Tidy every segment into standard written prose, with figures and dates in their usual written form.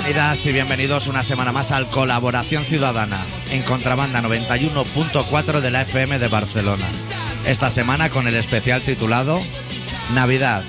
Bienvenidas y bienvenidos una semana más al Colaboración Ciudadana en Contrabanda 91.4 de la FM de Barcelona. Esta semana con el especial titulado Navidad.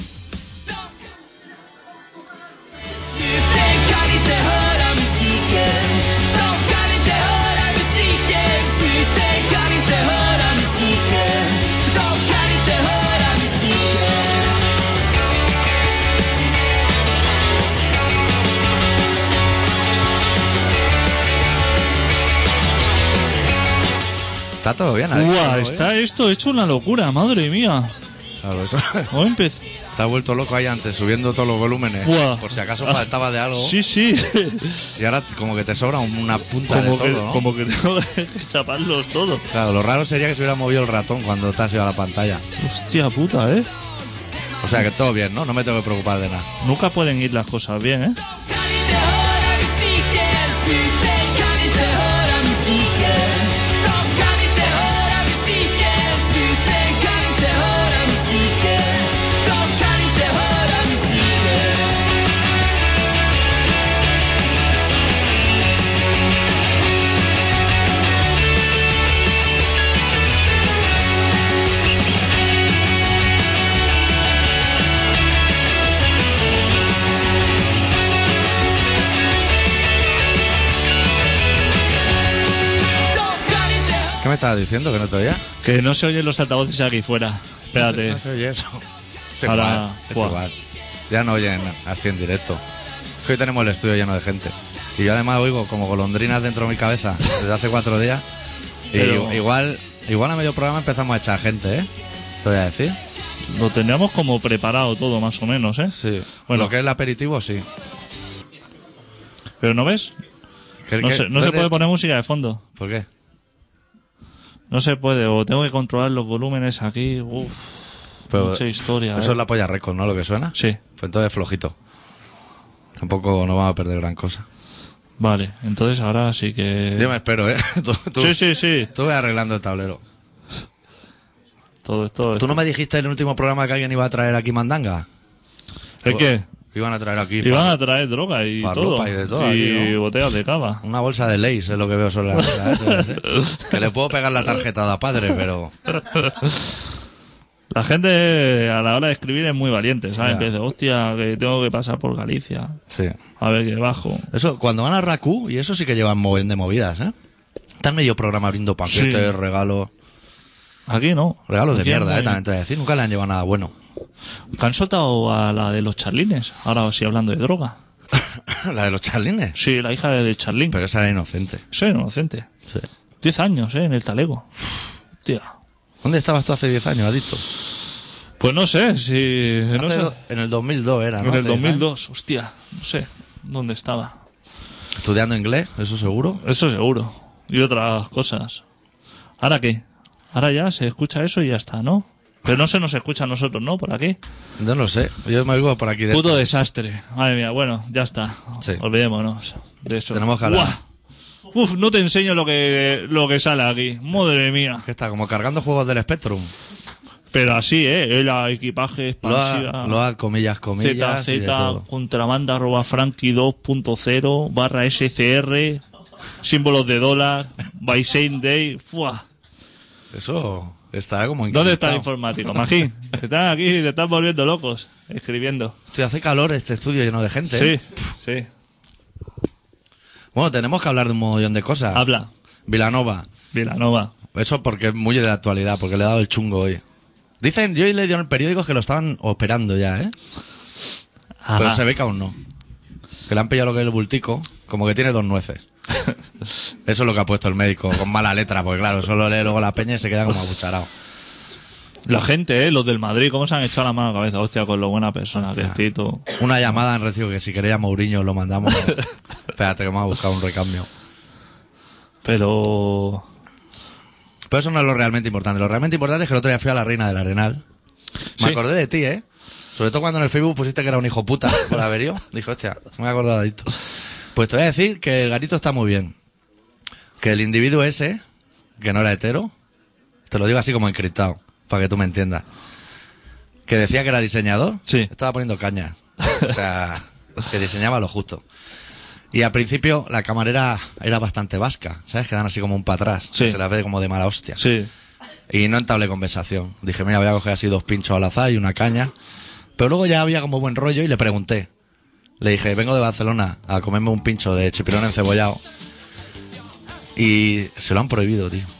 Está todo bien, ¿eh? Uah, está esto hecho una locura, madre mía. Claro, eso. Te has vuelto loco ahí antes, subiendo todos los volúmenes. Uah. Por si acaso faltaba de algo. Sí, sí. Y ahora como que te sobra una punta Como de que, todo, ¿no? como que tengo que chaparlos todos. Claro, lo raro sería que se hubiera movido el ratón cuando te has ido a la pantalla. Hostia puta, ¿eh? O sea que todo bien, ¿no? No me tengo que preocupar de nada. Nunca pueden ir las cosas bien, ¿eh? ¿Qué me estabas diciendo? ¿Que no te oía? Que no se oyen los altavoces aquí fuera. Espérate. No se oye eso. Es Ahora, igual, es guau. igual. Ya no oyen así en directo. Es que hoy tenemos el estudio lleno de gente. Y yo además oigo como golondrinas dentro de mi cabeza desde hace 4 días. Y Pero- igual a medio programa empezamos a echar gente, ¿eh? Te voy a decir. Lo teníamos como preparado todo, más o menos, ¿eh? Sí. Bueno. Lo que es el aperitivo, sí. Pero ¿no ves? No se puede poner música de fondo. ¿Por qué? No se puede. O tengo que controlar los volúmenes aquí. Uf. Pero Mucha historia, Eso ¿eh? es la polla récord, ¿no? Lo que suena. Sí. Pues entonces flojito. Tampoco no vamos a perder gran cosa. Vale. Entonces ahora sí que... Yo me espero, ¿eh? Tú Sí. tú ve arreglando el tablero. Todo esto... ¿Tú no me dijiste en el último programa que alguien iba a traer aquí mandanga? ¿El qué? Que iban a traer aquí Iban a traer droga y farlopa todo. y de todo Y aquí, ¿no? botellas de cava. una bolsa de Lays, es lo que veo sobre la mesa. Que le puedo pegar la tarjeta a padre, pero... La gente a la hora de escribir es muy valiente, ¿sabes? Ya. Empieza, hostia, que tengo que pasar por Galicia. Sí. A ver qué bajo. Eso, cuando van a Raku, y eso sí que llevan de movidas, ¿eh? Están medio programa abriendo paquetes, Sí. regalos... Regalos de mierda, también te voy a decir. Nunca le han llevado nada bueno. Que han soltado a la de los charlines. Ahora sí hablando de droga. La de los charlines. Sí, la hija de Charlín. Pero esa era inocente. Soy inocente. Sí. 10 años, en el talego. Hostia. ¿Dónde estabas tú hace 10 años, adicto? Pues no sé, si... No sé. En el 2002 era, ¿no? En el Hace 10 años. 2002, hostia. No sé dónde estaba. Estudiando inglés, eso seguro. Eso seguro. Y otras cosas. ¿Ahora qué? Ahora ya se escucha eso y ya está, ¿no? Pero no se nos escucha a nosotros, ¿no? Por aquí. No lo sé. Yo me oigo por aquí dentro. Puto desastre. Madre mía, bueno, ya está. Sí. Olvidémonos de eso. Tenemos que hablar. ¡Buah! Uf, no te enseño lo que sale aquí. Madre mía. Que está como cargando juegos del Spectrum. Pero así, ¿eh? El equipaje expansiva. Load, comillas, y de ZZ, todo. contrabanda, @frankie 2.0, /SCR, símbolos de dólar, by same day. ¡Fua! Eso está como ¿Dónde está el encriptado. informático, Magín? Están aquí, te están volviendo locos, escribiendo. Hostia, hace calor este estudio lleno de gente. ¿eh? Sí. Bueno, tenemos que hablar de un montón de cosas. Habla, Vilanova. Vilanova. Eso porque es muy de actualidad, porque le he dado el chungo hoy. Dicen, yo he leído en el periódico que lo estaban operando ya, ¿eh? Pero Ajá. se ve que aún no. Que le han pillado lo que es el bultico, como que tiene 2 nueces. Eso es lo que ha puesto el médico, con mala letra, porque claro, solo lee luego la peña y se queda como abucharado. La gente, los del Madrid, ¿cómo se han echado la mano a la cabeza? Hostia, con lo buena persona que es Tito. Una llamada han recibido que si quería Mourinho lo mandamos. Espérate que vamos a buscar un recambio. Pero... Pero eso no es lo realmente importante. Lo realmente importante es que el otro día fui a la Reina del Arenal. Me Sí. acordé de ti, ¿eh? Sobre todo cuando en el Facebook pusiste que era un hijo puta por averío. Dije, hostia, me he acordado de esto. Pues te voy a decir que el garito está muy bien. Que el individuo ese, que no era hetero, te lo digo así como encriptado, para que tú me entiendas, que decía que era diseñador, Sí. estaba poniendo caña. O sea, que diseñaba lo justo. Y al principio la camarera era bastante vasca, ¿sabes? Que dan así como un para atrás, Sí. que se la ve como de mala hostia. Sí. Y no entablé conversación. Dije, mira, voy a coger así 2 pinchos al azar y una caña. Pero luego ya había como buen rollo y le pregunté. Le dije, vengo de Barcelona a comerme un pincho de chipirón encebollado. Y se lo han prohibido, tío.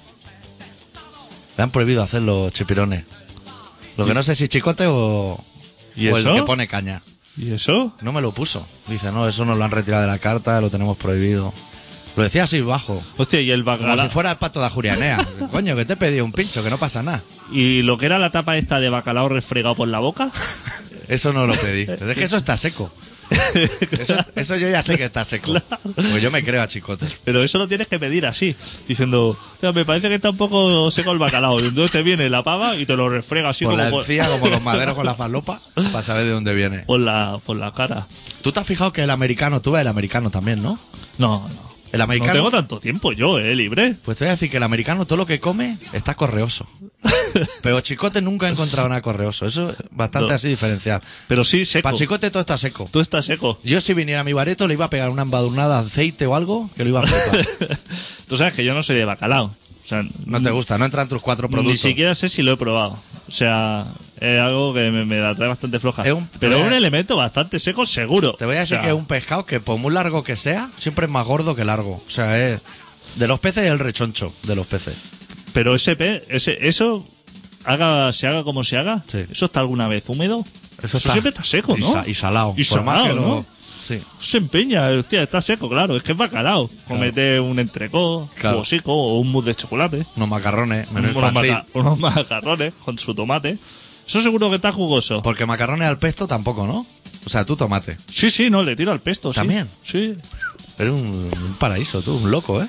Le han prohibido hacer los chipirones. Lo que no sé si chicote o ¿Y el eso? que pone caña. ¿Y eso? No me lo puso. Dice, no, eso nos lo han retirado de la carta, lo tenemos prohibido. Lo decía así bajo. Hostia, y el Como bacalao. si fuera el pato de Ajurianea. Coño, que te he pedido un pincho, que no pasa nada. ¿Y lo que era la tapa esta de bacalao refregado por la boca? Eso no lo pedí. Es que eso está seco. Eso yo ya sé que está seco. Pues yo me creo a chicote. Pero eso lo tienes que pedir así, diciendo, "Hostia, me parece que está un poco seco el bacalao". Y entonces te viene la pava y te lo refrega así Por como la encía, como los maderos con la falopa, para saber de dónde viene. por la cara. ¿Tú te has fijado que el americano, tú ves el americano también, ¿no? No, no. El No americano. tengo tanto tiempo yo, libre. Pues te voy a decir que el americano todo lo que come está correoso. Pero chicote nunca he encontrado nada correoso. Eso es bastante No. así diferencial. Pero sí seco. Para chicote todo está seco. Tú estás seco. Yo si viniera a mi bareto le iba a pegar una embadurnada de aceite o algo que lo iba a flipar. Tú sabes que yo no soy de bacalao. O sea, No te gusta, no entran tus 4 ni productos. siquiera sé si lo he probado. O sea, es algo que me la trae bastante floja. Es un- Pero es un elemento bastante seco seguro. Te voy a decir O sea, que es un pescado que por muy largo que sea, siempre es más gordo que largo. O sea, es de los peces es el rechoncho de los peces. Pero eso, se haga como se haga, Sí. ¿eso está alguna vez húmedo? Eso está- siempre está seco, y ¿no? sa- y salado. Y Por más salado, que lo- ¿no? Sí. Se empeña, hostia, está seco, claro. Es que es bacalao. Comete un entrecó, Claro. un bosico o un mousse de chocolate. Unos macarrones, menú unos, infantil. unos macarrones con su tomate. Eso seguro que está jugoso. Porque macarrones al pesto tampoco, ¿no? O sea, tú tomate. Sí, no, le tiro al pesto. sí. ¿También? Sí. Eres un paraíso, tú, un loco, ¿eh?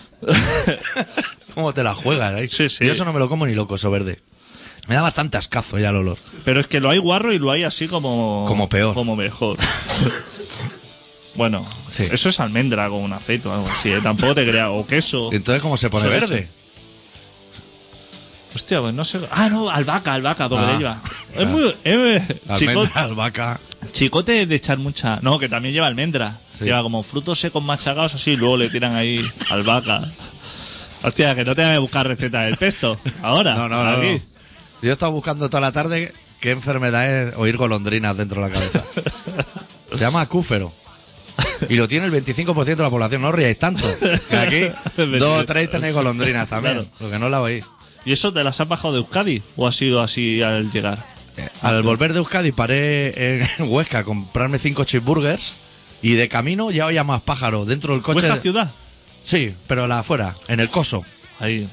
¿Cómo te la juegas ahí? Sí, sí. Yo eso no me lo como ni loco, eso verde. Me da bastante ascazo ya el olor. Pero es que lo hay guarro y lo hay así como... Como peor. Como mejor. Bueno, Sí. eso es almendra con un aceite o algo así, ¿eh? Tampoco te creas. O queso. Entonces, ¿cómo se pone Eso, verde? Hostia, pues no sé. Ah, no, albahaca, porque Ah, le lleva. claro. Es muy. Almendra, albahaca. Chicote de echar mucha. No, que también lleva almendra. Sí. Lleva como frutos secos machacados así, y luego le tiran ahí albahaca. Hostia, que no tenga que buscar receta del pesto. Ahora. No. aquí. Yo he estado buscando toda la tarde qué enfermedad es oír golondrinas dentro de la cabeza. Se llama acúfero. Y lo tiene el 25% de la población. No os riáis tanto. Que aquí 2 o 3 tenéis golondrinas también. Claro. Lo que no la oís. ¿Y eso te las has bajado de Euskadi? ¿O ha sido así al llegar? Al volver de Euskadi paré en Huesca a comprarme 5 cheeseburgers. Y de camino ya oía más pájaros dentro del coche. ¿Huesca ciudad? Sí, pero la afuera, en el coso. Ahí.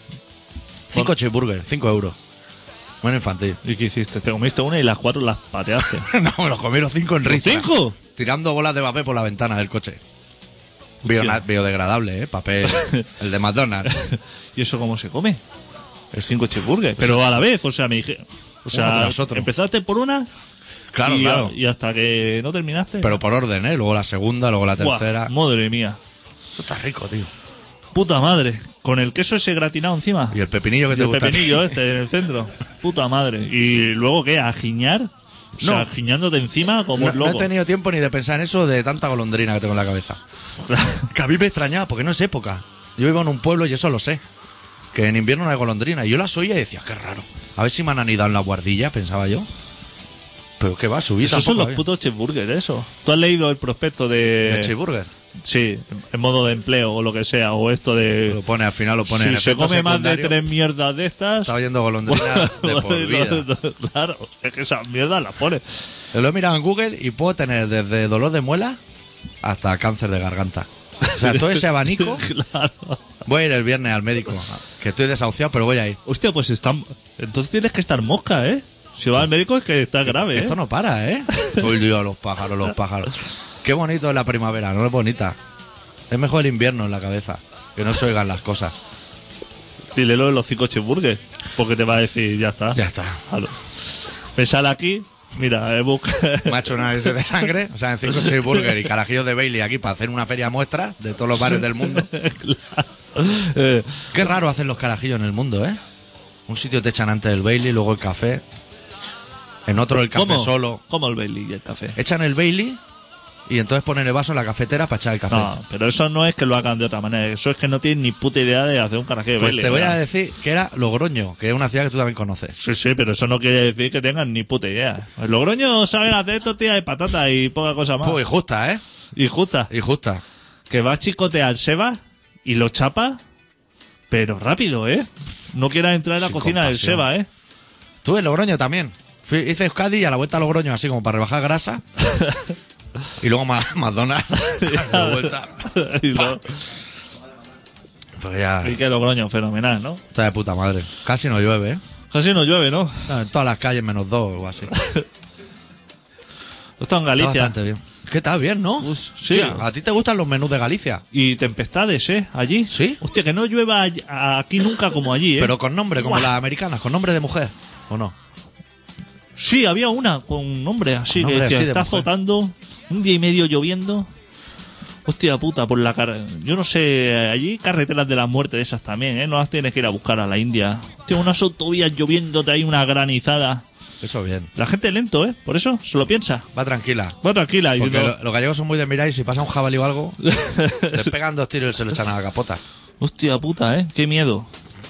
5 cheeseburgers, 5 euros. Bueno, infantil. ¿Y qué hiciste? Te comiste una y las 4 las pateaste. No, me los comí los 5 en risa. 5? Tirando bolas de papel por la ventana del coche. Hostia. Biodegradable, papel. El de McDonald's. ¿Y eso cómo se come? Es 5 cheeseburgers. Pero a la vez, o sea, me dije. O sea, Uno tras otro. empezaste por una Claro, y, claro. y hasta que no terminaste. Pero por orden, ¿eh? Luego la segunda, luego la Buah, tercera. madre mía. Esto está rico, tío. Puta madre. Con el queso ese gratinado encima. Y el pepinillo que Y te el gusta. a ti. pepinillo este en el centro. Puta madre. ¿Y luego qué? ¿A giñar? O sea, No. giñándote encima como No, un no he loco. tenido tiempo ni de pensar en eso de tanta golondrina que tengo en la cabeza. Que a mí me extrañaba, porque no es época. Yo vivo en un pueblo y eso lo sé. Que en invierno no hay golondrina. Y yo las oía y decía, qué raro. A ver si me han anidado en la guardilla, pensaba yo. Pero qué va a subir. Esos son tampoco los había. putos cheeseburgers, eso. ¿Tú has leído el prospecto de... ¿El cheeseburger? Sí, en modo de empleo o lo que sea, o esto de... Lo pone al final, lo pone en Si se efecto come más de secundario. 3 mierdas de estas... Está oyendo golondrina de por vida. Claro, es que esas mierdas las pone. Lo he mirado en Google y puedo tener desde dolor de muela hasta cáncer de garganta. O sea, todo ese abanico. Claro. Voy a ir el viernes al médico, que estoy desahuciado, pero voy a ir. Hostia, pues están... Entonces tienes que estar mosca, ¿eh? Si vas al médico es que está grave, ¿eh? Esto no para, ¿eh? Uy, Dios, los pájaros, los pájaros. Qué bonito es la primavera, no es bonita. Es mejor el invierno en la cabeza, que no se oigan las cosas. Dílelo de los 5 cheeseburgers, porque te va a decir, ya está. Ya está. Claro. Pensar aquí, mira, he buscado... Me ha hecho un análisis de sangre, o sea, en 5 cheeseburgers y carajillos de Bailey aquí para hacer una feria muestra de todos los bares del mundo. Qué raro hacen los carajillos en el mundo, ¿eh? Un sitio te echan antes el Bailey, luego el café. En otro el café ¿Cómo? solo. ¿Cómo el Bailey y el café? Echan el Bailey y entonces ponen el vaso en la cafetera para echar el café. No, pero eso no es que lo hagan de otra manera. Eso es que no tienen ni puta idea de hacer un carajillo de Pues baile. te voy a ¿verdad? decir que era Logroño, que es una ciudad que tú también conoces. Sí, sí, pero eso no quiere decir que tengan ni puta idea. Los logroños saben hacer tortillas de patata y poca cosa más. Pues justa, ¿eh? Y justa. Y justa. Que va a chicotear Seba y lo chapa, pero rápido, ¿eh? No quieras entrar en la Sin cocina del compasión. Seba, ¿eh? Tú en Logroño también. Hice Euskadi y a la vuelta a Logroño, así como para rebajar grasa. Y luego McDonald's. De vuelta. y, lo- Pues ya. y que Logroño, fenomenal, ¿no? Está de puta madre. Casi no llueve, ¿eh? Casi no llueve, ¿no? No, en todas las calles menos 2 o así. Está Esto en Galicia. bastante bien. ¿Qué tal? Bien, ¿no? Pues, sí. Hostia, ¿a ti te gustan los menús de Galicia? Y tempestades, ¿eh? Allí. ¿Sí? Hostia, que no llueva aquí nunca como allí, ¿eh? Pero con nombre, como Buah. las americanas, con nombre de mujer. ¿O no? Sí, había una con nombre así, Con que nombre decía, así de está mujer. azotando, un día y medio lloviendo. Hostia puta, por la yo no sé, allí carreteras de la muerte de esas también, ¿eh? No las tienes que ir a buscar a la India. Hostia, unas autovías lloviéndote ahí, una granizada. Eso bien. La gente lento, ¿eh? Por eso se lo piensa. Va tranquila. Va tranquila. Y Porque no- los gallegos son muy de mirar y si pasa un jabalí o algo, les pegan 2 tiros y se lo echan a la capota. Hostia puta, ¿eh? Qué miedo.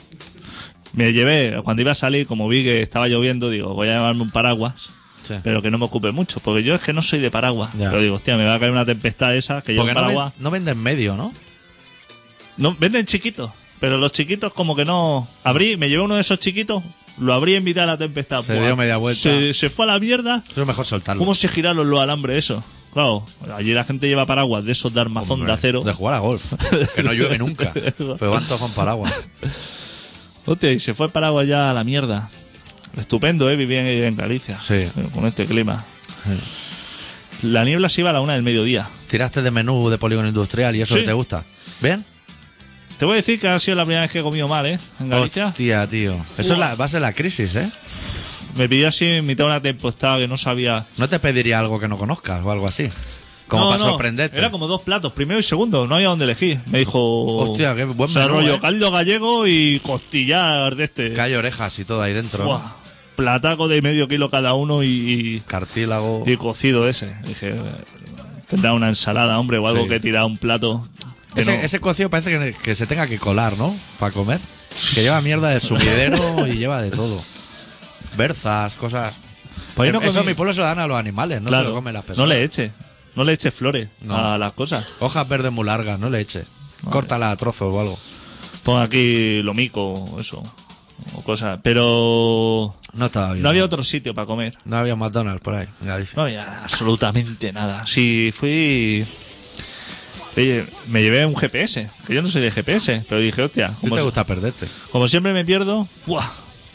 Me llevé, cuando iba a salir, como vi que estaba lloviendo, digo, voy a llevarme un paraguas. Sí. Pero que no me ocupe mucho, porque yo es que no soy de paraguas. Ya. Pero digo, hostia, me va a caer una tempestad esa, que llevo un Porque paraguas. no venden medio, ¿no? No, venden chiquitos, pero los chiquitos como que no... Abrí, me llevé uno de esos chiquitos, lo abrí en mitad de la tempestad. Se Buah, dio media vuelta. Se fue a la mierda. Eso es mejor soltarlo. ¿Cómo se giraron los alambres eso? Claro, allí la gente lleva paraguas de esos de armazón Hombre, de acero. De jugar a golf. Que no llueve nunca. Pero van todos con paraguas. Hostia, y se fue el paraguas ya a la mierda. Estupendo, vivir en Galicia. Sí. Con este clima. La niebla se iba a la 1 del mediodía. Tiraste de menú de polígono industrial y eso Sí. que te gusta. ¿Bien? Te voy a decir que ha sido la primera vez que he comido mal, ¿eh? En Galicia. Hostia, tío. Eso es va a ser la crisis, ¿eh? Me pidió así en mitad de una tempestad que no sabía. No te pediría algo que no conozcas o algo así. Como No, para no, sorprenderte. Era como 2 platos, primero y segundo, no había dónde elegir. Me dijo. Hostia, qué buen o sea, menú, rollo ¿eh? caldo gallego y costillar de este. Que hay orejas y todo ahí dentro. ¿no? Buah, plataco de medio kilo cada uno Cartílago. y cocido ese. Dije, tendrá una ensalada, hombre, o algo Sí. que tira un plato. Que no. Ese cocido parece que se tenga que colar, ¿no? Para comer. Que lleva mierda de sumidero y lleva de todo. Berzas, cosas. Pues ahí no Eso en comí- mi pueblo se lo dan a los animales, no Claro, se lo comen las no personas. le eche. No le eche flores No. a las cosas. Hojas verdes muy largas, no le eche. Córtala a trozos o algo. Pon aquí lomico, eso. O cosas. Pero No estaba bien. no había otro sitio para comer. No había McDonald's por ahí, en Galicia. No había absolutamente nada. Si fui. Oye, me llevé un GPS, que yo no soy de GPS, pero dije, hostia, ¿A ti te gusta perderte? como siempre me pierdo, ¡fua!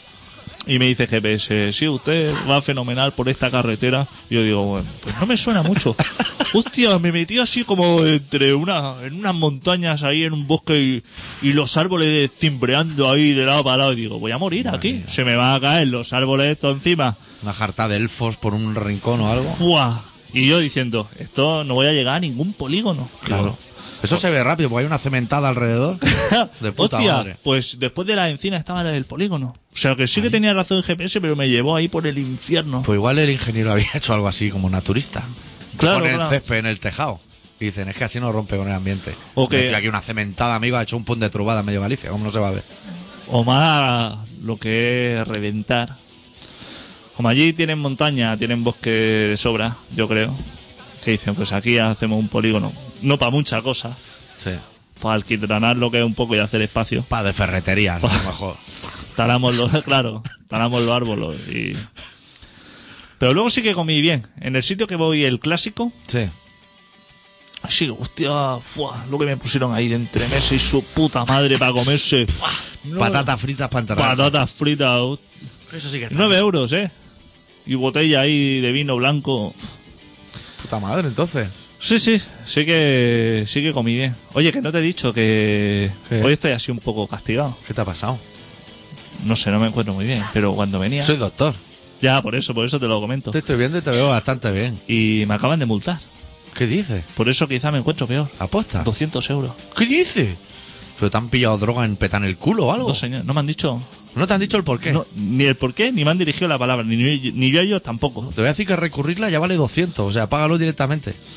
Y me dice GPS, sí, usted va fenomenal por esta carretera. Y yo digo, bueno, pues no me suena mucho. Hostia, me metí así como en unas montañas ahí en un bosque y los árboles cimbreando ahí de lado para lado. Y digo, voy a morir aquí. Se me van a caer los árboles estos encima. Una jarta de elfos por un rincón o algo. ¡Fua! Y yo diciendo, esto no voy a llegar a ningún polígono. Claro. Eso se ve rápido porque hay una cementada alrededor. De puta Hostia, madre. pues después de la encina estaba en el polígono. O sea que sí que tenía razón el GPS, pero me llevó ahí por el infierno. Pues igual el ingeniero había hecho algo así como naturista. Claro, Pone claro. el césped en el tejado. Y dicen, es que así no rompe con el ambiente. O que- Metió aquí una cementada, amigo, ha hecho un punto de trubada en medio Galicia. ¿Cómo no se va a ver? O más lo que es reventar. Como allí tienen montaña, tienen bosque de sobra, yo creo. Que dicen, pues aquí hacemos un polígono. No para muchas cosas. Sí. Para alquitranar lo que es un poco y hacer espacio. Pa' de ferreterías, a lo mejor. Talamos los, claro, talamos los árboles y... Pero luego sí que comí bien. En el sitio que voy, el clásico, Sí. sí, hostia, ¡fua! Lo que me pusieron ahí de entremeses y su puta madre para comerse. No, Patatas fritas para enterrar. patatas fritas. Eso sí que está. 9 euros, ¿eh? Y botella ahí de vino blanco. Puta madre, entonces. Sí que comí bien. Oye, que no te he dicho que ¿Qué? hoy estoy así un poco castigado. ¿Qué te ha pasado? No sé, no me encuentro muy bien, pero cuando venía... Soy doctor. Ya, por eso te lo comento. Te estoy viendo y te veo bastante bien. Y me acaban de multar. ¿Qué dices? Por eso quizá me encuentro peor. ¿Aposta? 200 euros. ¿Qué dices? ¿Pero te han pillado droga en petan el culo o algo? No, señor, no me han dicho... ¿No te han dicho el porqué? No, ni el por qué, ni me han dirigido la palabra, ni yo a ellos tampoco. Te voy a decir que recurrirla ya vale 200. O sea, págalo directamente.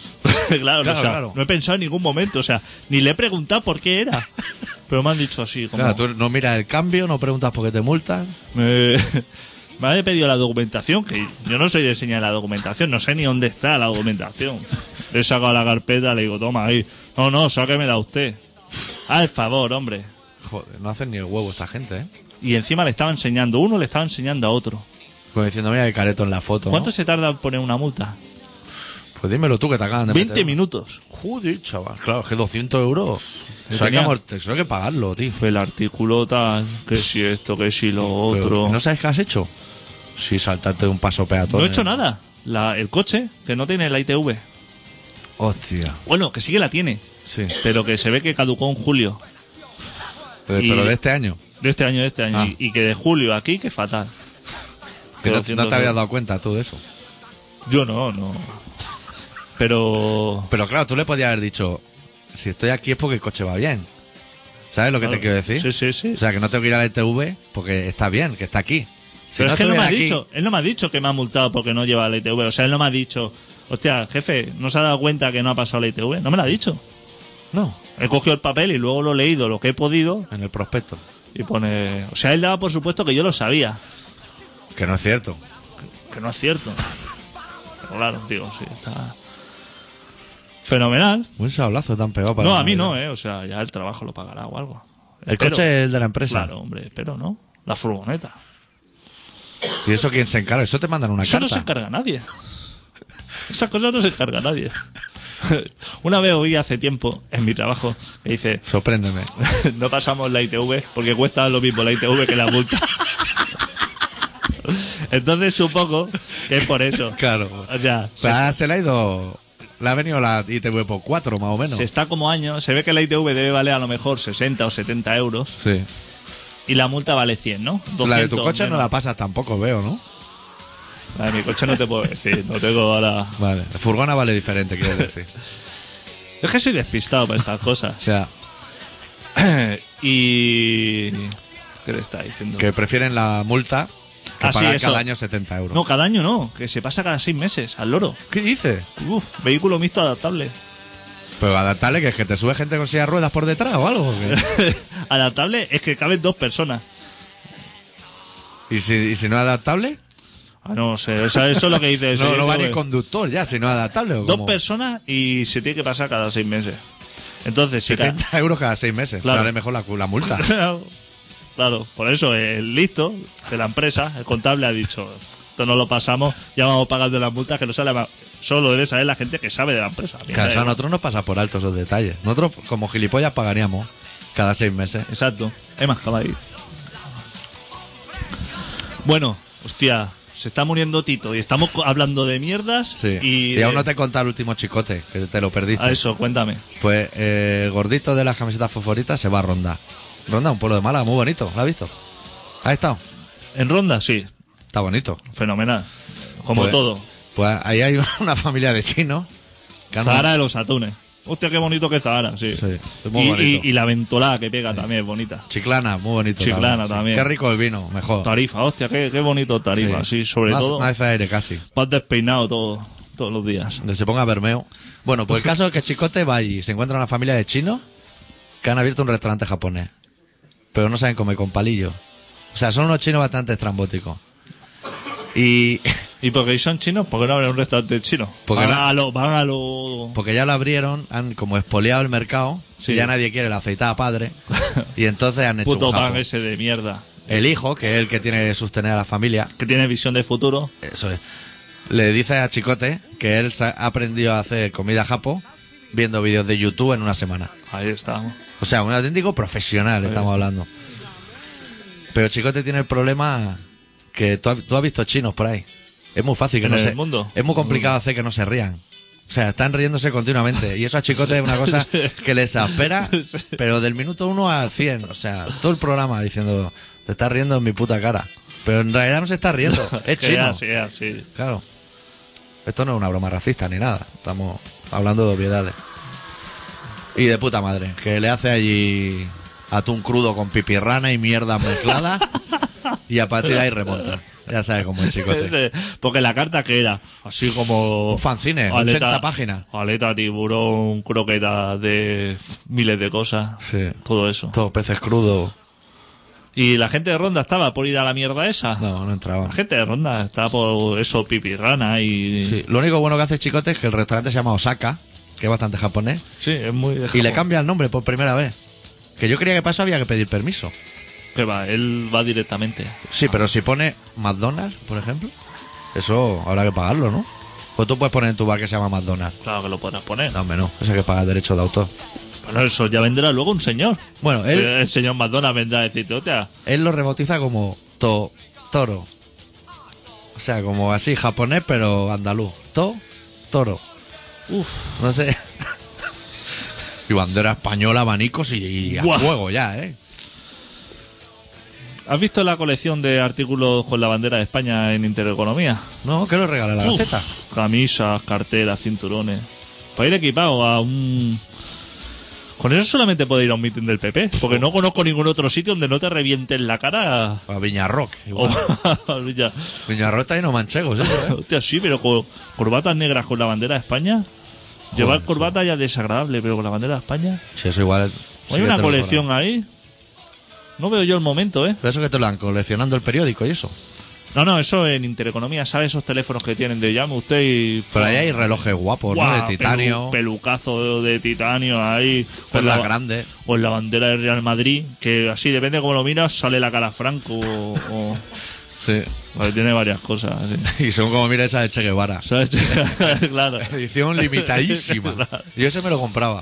Claro, Claro, o sea, claro. no he pensado en ningún momento, o sea, ni le he preguntado por qué era. Pero me han dicho así, como... Claro, tú no miras el cambio, no preguntas por qué te multan. Me ha pedido la documentación, que yo no soy de enseñar la documentación, no sé ni dónde está la documentación. Le he sacado la carpeta, le digo, toma ahí. No, sáquemela usted. Al favor, hombre. Joder, no hacen ni el huevo esta gente, ¿eh? Y encima le estaba enseñando, uno le estaba enseñando a otro. Como diciendo, mira qué careto en la foto, ¿Cuánto ¿no? se tarda en poner una multa? Pues dímelo tú que te acaban de 20 meter. minutos. Joder, chaval. Claro, es que 200 euros. Eso hay, tenía- eso hay que pagarlo, tío. Fue el artículo tal, que si esto, que si lo Pero, otro. ¿no sabes qué has hecho? Sí, saltarte de un paso peatón. No he hecho nada. El coche, que no tiene la ITV. Hostia. Bueno, que sí que la tiene, Sí. pero que se ve que caducó en julio Pero de este año. de este año. Ah. Y que de julio aquí, que fatal. Que no 200 te habías euros. dado cuenta tú de eso. Yo no. Pero... Pero claro, tú le podías haber dicho, si estoy aquí es porque el coche va bien. ¿Sabes lo que te quiero decir? Sí. O sea, que no tengo que ir a la ITV porque está bien, que está aquí. Si Pero es que él no me ha estuviera aquí- dicho, él no me ha dicho que me ha multado porque no lleva la ITV. O sea, él no me ha dicho, hostia, jefe, ¿no se ha dado cuenta que no ha pasado la ITV? No me lo ha dicho. No, He cogido el papel y luego lo he leído lo que he podido en el prospecto. y pone... O sea, él daba por supuesto que yo lo sabía, Que no es cierto. que no es cierto. Pero claro, digo, sí, está... Fenomenal. Un sablazo tan pegado para No, la a mí Navidad. no, o sea, ya el trabajo lo pagará o algo. El Espero. coche es de la empresa. Claro, hombre, pero no. La furgoneta. ¿Y eso quién se encarga? Eso te mandan una Eso carta. no se encarga nadie. Esas cosas no se encarga nadie. Una vez oí hace tiempo en mi trabajo que dice, Sorpréndeme. no pasamos la ITV porque cuesta lo mismo la ITV que la multa. Entonces supongo que es por eso. Claro. O sea, O sea, se le ha ido... Le ha venido la ITV por 4, más o menos. se está como año, se ve que la ITV debe valer a lo mejor 60 o 70 euros Sí. y la multa vale 100, ¿no? La de tu 200 coche no menos. la pasas tampoco, veo, ¿no? La de mi coche no te puedo decir, no tengo ahora... Vale. La furgona vale diferente, quiero decir. Es que soy despistado para estas cosas. O sea, Y... ¿Qué le está diciendo? que prefieren la multa que Ah, sí, pagar eso. cada año 70 euros. No, cada año no, que se pasa cada 6 meses, al loro. ¿Qué dices? Uf, vehículo mixto adaptable. Pero adaptarle que es que te sube gente con silla de ruedas por detrás o algo. ¿o qué? Adaptable es que caben 2 personas. ¿Y si no es adaptable? Ah, no sé, o sea, eso es lo que dice. No, sí, no va creo ni que- conductor ya, si no es adaptable. ¿o 2 cómo? personas y se tiene que pasar cada 6 meses. Entonces, si 70 euros cada 6 meses. Claro. Sale mejor la multa. Claro, por eso el listo de la empresa, el contable, ha dicho: esto no lo pasamos, ya vamos pagando las multas, que no sale más. Solo debe saber la gente que sabe de la empresa. Claro, o sea, a nosotros nos pasa por alto esos detalles. Nosotros, como gilipollas, pagaríamos cada 6 meses. Exacto. Es más, acaba ahí. Bueno, hostia, se está muriendo Tito y estamos hablando de mierdas. Sí. Y Y aún de- no te he contado el último chicote, que te lo perdiste. A eso, cuéntame. Pues el gordito de las camisetas fosforitas se va a Ronda. Ronda, un pueblo de Málaga, muy bonito. ¿Lo has visto? ¿Has estado? En Ronda, sí, Está bonito. fenomenal. Como Pues- todo. Pues ahí hay una familia de chinos. que han- Zahara de los atunes. Hostia, qué bonito que es Zahara, sí. Sí, es muy y, bonito. y la ventolada que pega también es bonita. Chiclana, muy bonito. Chiclana sí. también. Qué rico el vino, mejor. Tarifa, hostia, qué bonito Tarifa, sí, sobre no, todo. No hace aire casi. Vas despeinado todos los días. Donde se ponga Bermeo. Bueno, pues el caso es que Chicote va y se encuentra una familia de chinos que han abierto un restaurante japonés. Pero no saben comer con palillos. O sea, son unos chinos bastante estrambóticos. Y ¿Y porque son chinos? ¿Por qué no abren un restaurante chino? Porque van, no- a lo... porque ya lo abrieron, han como expoliado el mercado, Sí. y ya nadie quiere la aceitada padre. Y entonces han hecho Puto un pan japo. ese de mierda. El hijo, que es el que tiene que sostener a la familia, Que tiene visión de futuro. eso es, le dice a Chicote que él ha aprendido a hacer comida japo viendo vídeos de YouTube en una semana. Ahí estamos. O sea, un auténtico profesional estamos hablando. Pero Chicote tiene el problema que tú has visto chinos por ahí. Es muy fácil que ¿En no el se... mundo? Es muy complicado hacer que no se rían. O sea, están riéndose continuamente. Y eso a Chicote es una cosa que les exaspera, pero del minuto 1 al 100. O sea, todo el programa diciendo, te estás riendo en mi puta cara. Pero en realidad no se está riendo. Es Que chino. es así. Claro. Esto no es una broma racista ni nada. Estamos hablando de obviedades. Y de puta madre. Que le hace allí atún crudo con pipirrana y mierda mezclada. Y a partir de ahí remonta. Ya sabes cómo es Chicote. Porque la carta que era así como Un fanzine, 80 páginas. Aleta, tiburón, croqueta de miles de cosas. Sí. Todo eso. Todos peces crudos. Y la gente de Ronda estaba por ir a la mierda esa. No entraba. La gente de Ronda estaba por eso, pipirrana y... Sí. Lo único bueno que hace Chicote es que el restaurante se llama Osaka, que es bastante japonés, Sí, es muy... de y le Japón. cambia el nombre por primera vez. Que yo creía que para eso había que pedir permiso. Que va, él va directamente. Sí, pero si pone McDonald's, por ejemplo, eso habrá que pagarlo, ¿no? Pues tú puedes poner en tu bar que se llama McDonald's. Claro que lo podrás poner. No, hombre, no. Eso hay que pagar derecho de autor. Bueno, eso ya vendrá luego un señor. Bueno, él El señor McDonald's vendrá a decirte, hostia, lo rebautiza como toro. O sea, como así, japonés, pero andaluz. Toro. uff, No sé. Y bandera española, abanicos y a Buah. fuego ya, ¿eh? ¿has visto la colección de artículos con la bandera de España en Intereconomía? No, que lo regala la Uf, Gaceta. camisas, carteras, cinturones. Para ir equipado a un... Con eso solamente puede ir a un mitin del PP. Porque no conozco ningún otro sitio donde no te revienten la cara. A Viñarroc. Igual. Ya. Viñarroc está lleno de manchegos, ¿eh? Hostia, sí, pero con corbatas negras con la bandera de España. Llevar corbata ya es desagradable, pero con la bandera de España. Sí, eso igual. sí Hay que una te lo colección ahí. No veo yo el momento, ¿eh? Pero eso que te lo dan coleccionando el periódico y eso. No, eso en Intereconomía, ¿sabes? Esos teléfonos que tienen de llame usted y... Pero ahí hay relojes guapos, ¿no? De Guau, titanio. pelucazo de titanio ahí. Perlas grandes. O en la bandera del Real Madrid, que así, depende de cómo lo miras, sale la cara Franco o Sí. vale, tiene varias cosas. Sí. Y según como mira esa de Che Guevara. ¿Sabes? Claro. Edición limitadísima. Yo ese me lo compraba.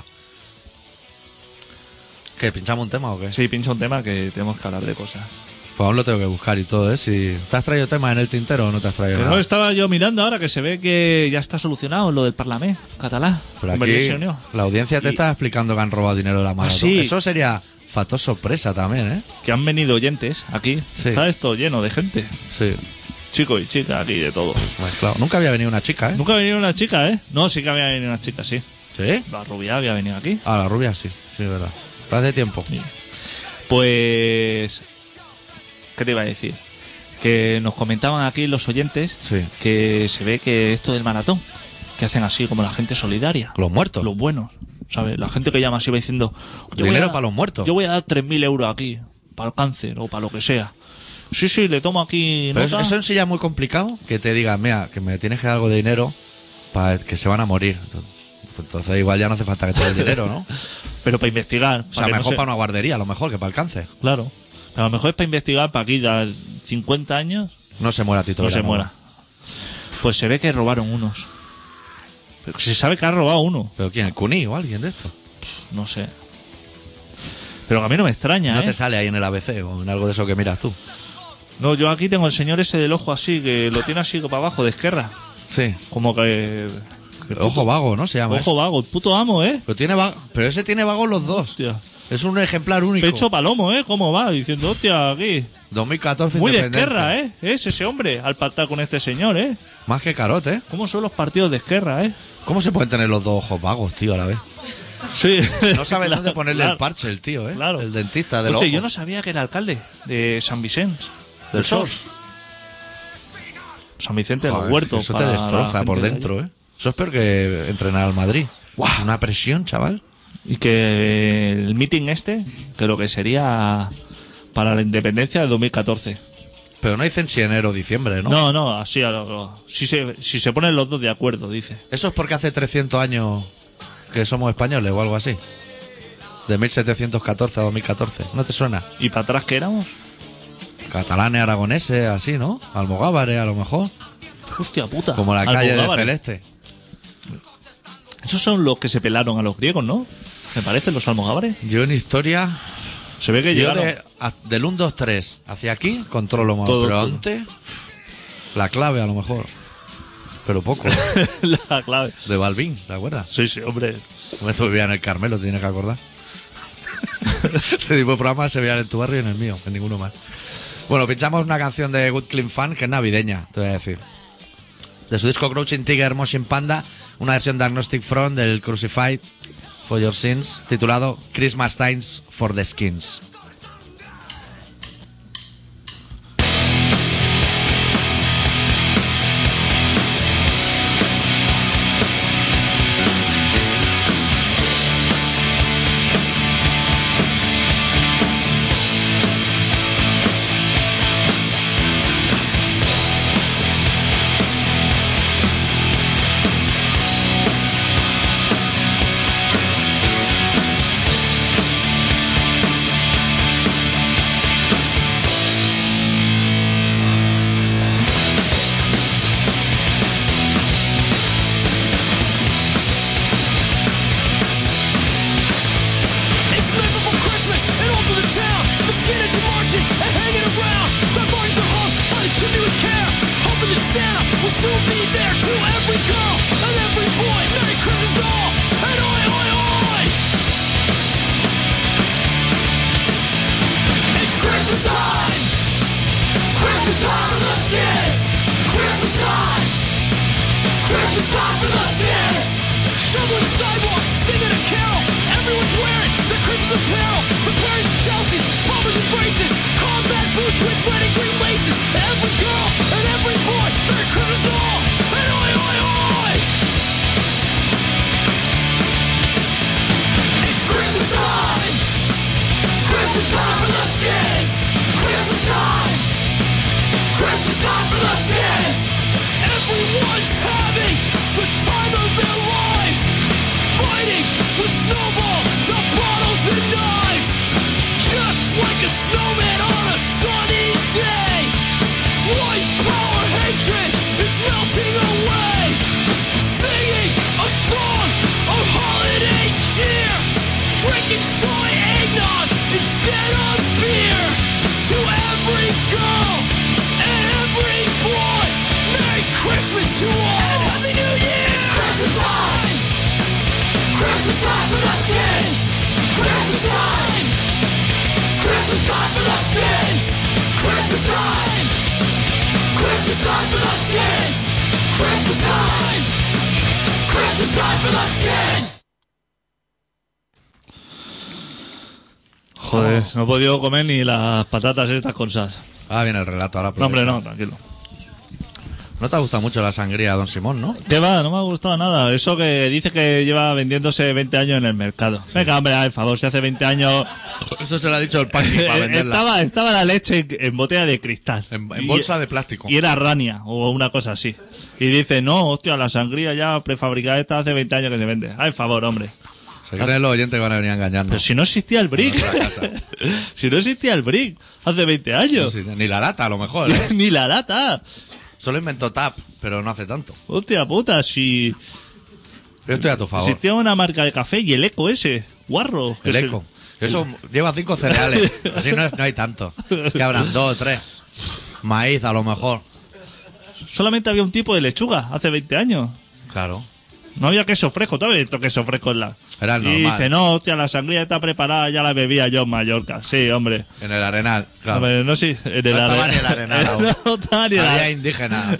¿Qué? ¿Pinchamos un tema o qué? Sí, pincha un tema que tenemos que hablar de cosas. Pues aún lo tengo que buscar y todo, ¿eh? Si ¿te has traído temas en el tintero o no te has traído Pero no, nada? estaba yo mirando ahora que se ve que ya está solucionado lo del Parlamento catalán. Pero Convergencia aquí i Unió. la audiencia te Y- está explicando que han robado dinero de la mano. sí. Eso sería factor sorpresa también, ¿eh? Que han venido oyentes aquí. Sí. Está esto lleno de gente. Sí. Chicos y chicas aquí, de todo. Mezclado. Nunca había venido una chica, ¿eh? Nunca ha venido una chica, ¿eh? No, sí que había venido una chica, sí. ¿Sí? La rubia había venido aquí. Ah, la rubia sí. Sí, es verdad. Hace tiempo. Sí. Pues... ¿Qué te iba a decir? Que nos comentaban aquí los oyentes Sí. que se ve que esto del maratón, que hacen así como la gente solidaria. Los muertos. Los buenos, ¿sabes? La gente que llama así va diciendo... yo voy Dinero a- para los muertos. Yo voy a dar 3.000 euros aquí, para el cáncer o para lo que sea. Sí, le tomo aquí Pero nota. eso en sí ya es muy complicado, que te digan, mira, que me tienes que dar algo de dinero para que se van a morir. Entonces igual ya no hace falta que te dé el dinero, ¿no? Pero para investigar. O sea, que no mejor se- para una guardería, a lo mejor, que para el cáncer. Claro. A lo mejor es para investigar, para aquí, dar 50 años, No se muera Tito no se Vilanova. muera. Pues se ve que robaron unos. Pero se sabe que ha robado uno. ¿Pero quién? ¿El Cuní o alguien de esto? No sé. Pero que a mí no me extraña, No ¿eh? te sale ahí en el ABC o en algo de eso que miras tú. No, yo aquí tengo el señor ese del ojo así, que lo tiene así para abajo, de Esquerra. Sí. Como que... Ojo vago, ¿no? Se llama. Ojo vago, el puto amo, ¿eh? Pero ese tiene vagos los dos. Hostia. Es un ejemplar único. Pecho palomo, ¿eh? ¿Cómo va? Diciendo, hostia, aquí. 2014 Muy de independencia. Esquerra, ¿eh? Es ese hombre, al pactar con este señor, ¿eh? Más que Carot, ¿eh? ¿Cómo son los partidos de Esquerra, eh? ¿Cómo se pueden tener los dos ojos vagos, tío, a la vez? Sí. No sabe Claro, dónde ponerle claro, el parche el tío, ¿eh? Claro. El dentista del Hostia, ojo. yo no sabía que era alcalde de San Vicente. Del SOS. San Vicente de los Joder, Huertos. eso te para la destroza por gente de dentro, allí. ¿eh? Eso es peor que entrenar al Madrid. Guau. Una presión, chaval. Y que el meeting este, que lo que sería para la independencia del 2014. Pero no dicen si enero o diciembre, ¿no? No, así si se ponen los dos de acuerdo, dice. Eso es porque hace 300 años que somos españoles o algo así. De 1714 a 2014. ¿No te suena? ¿Y para atrás qué éramos? Catalanes, aragoneses, así, ¿no? Almogávares, a lo mejor. Hostia puta. Como la calle de Almogávares. Celeste. Esos son los que se pelaron a los griegos, ¿no? Me parecen los almogávares. Yo en historia... Se ve que Yo llegaron. del 1, 2, 3 hacia aquí controlo más. Todo, pero todo. antes... La clave, a lo mejor. Pero poco. La clave. De Balbín, ¿te acuerdas? Sí, hombre. Esto vivía en el Carmelo, te tienes que acordar. Ese tipo de programas se veían en tu barrio y en el mío, en ninguno más. Bueno, pinchamos una canción de Good Clean Fun que es navideña, te voy a decir. De su disco Crouching Tiger, Motion Panda, una versión de Agnostic Front del Crucified for Your Sins, titulado Christmas Times for the Skins. soon be there to every girl and every boy. Merry Christmas to all, and oi, oi, oi! It's Christmas time! Christmas time for the Skids! Christmas time! Christmas time for the Skids! Shoveling sidewalks, singing a carol. Everyone's wearing the Christmas apparel. The Paris and Chelsea's, bombers and braces. Combat boots with red and green laces. Every girl and every boy, Merry Christmas all, and oi, oi, oi! It's Christmas time! Christmas time for the Skids! Christmas time! Christmas time for the Skids! Everyone's having the time of their lives, fighting with snowballs, the bottles and knives, just like a snowman on a sunny day. White power hatred is melting away, singing a song of holiday cheer, drinking soy eggnog instead of beer. To every girl and every boy, Merry Christmas to all, and Happy New Year! It's Christmas time! Christmas time for the Skids! Christmas time! Christmas time for the Skids! Christmas time! Christmas time for the Skids! Christmas time! Christmas time for the Skids! Joder, no he podido comer ni las patatas estas con sal. Ah, viene el relato ahora. No, hombre, no, tranquilo. No te ha gustado mucho la sangría, don Simón, ¿no? ¿Qué va? No me ha gustado nada. Eso que dice que lleva vendiéndose 20 años en el mercado. Venga, hombre, por favor, si hace 20 años... Eso se lo ha dicho el Paqui para venderla. Estaba la leche en botella de cristal. En bolsa de plástico. Y era Rania o una cosa así. Y dice, no, hostia, la sangría ya prefabricada esta hace 20 años que se vende. Ay, favor, hombre. Se creen los oyentes que van a venir a engañarnos. Pero si no existía el brick. Si no existía el brick hace 20 años. No, sí, ni la lata, a lo mejor, ¿eh? Ni la lata. Solo inventó Tap, pero no hace tanto. Hostia puta, si Yo estoy a tu favor. existía una marca de café y el Eco ese, guarro. que El es Eco. Eso lleva 5 cereales. Así no hay tanto. Que habrán 2 o 3. Maíz, a lo mejor. Solamente había un tipo de lechuga hace 20 años. Claro. No había queso fresco, todavía visto queso fresco en la... Era el Y normal. dice, no, hostia, la sangría está preparada, ya la bebía yo en Mallorca. Sí, hombre. En el Arenal, claro. Hombre, no, sí, en el No estaba Arenal. ni el Arenal aún. No estaba ni el Había Arenal. indígenas.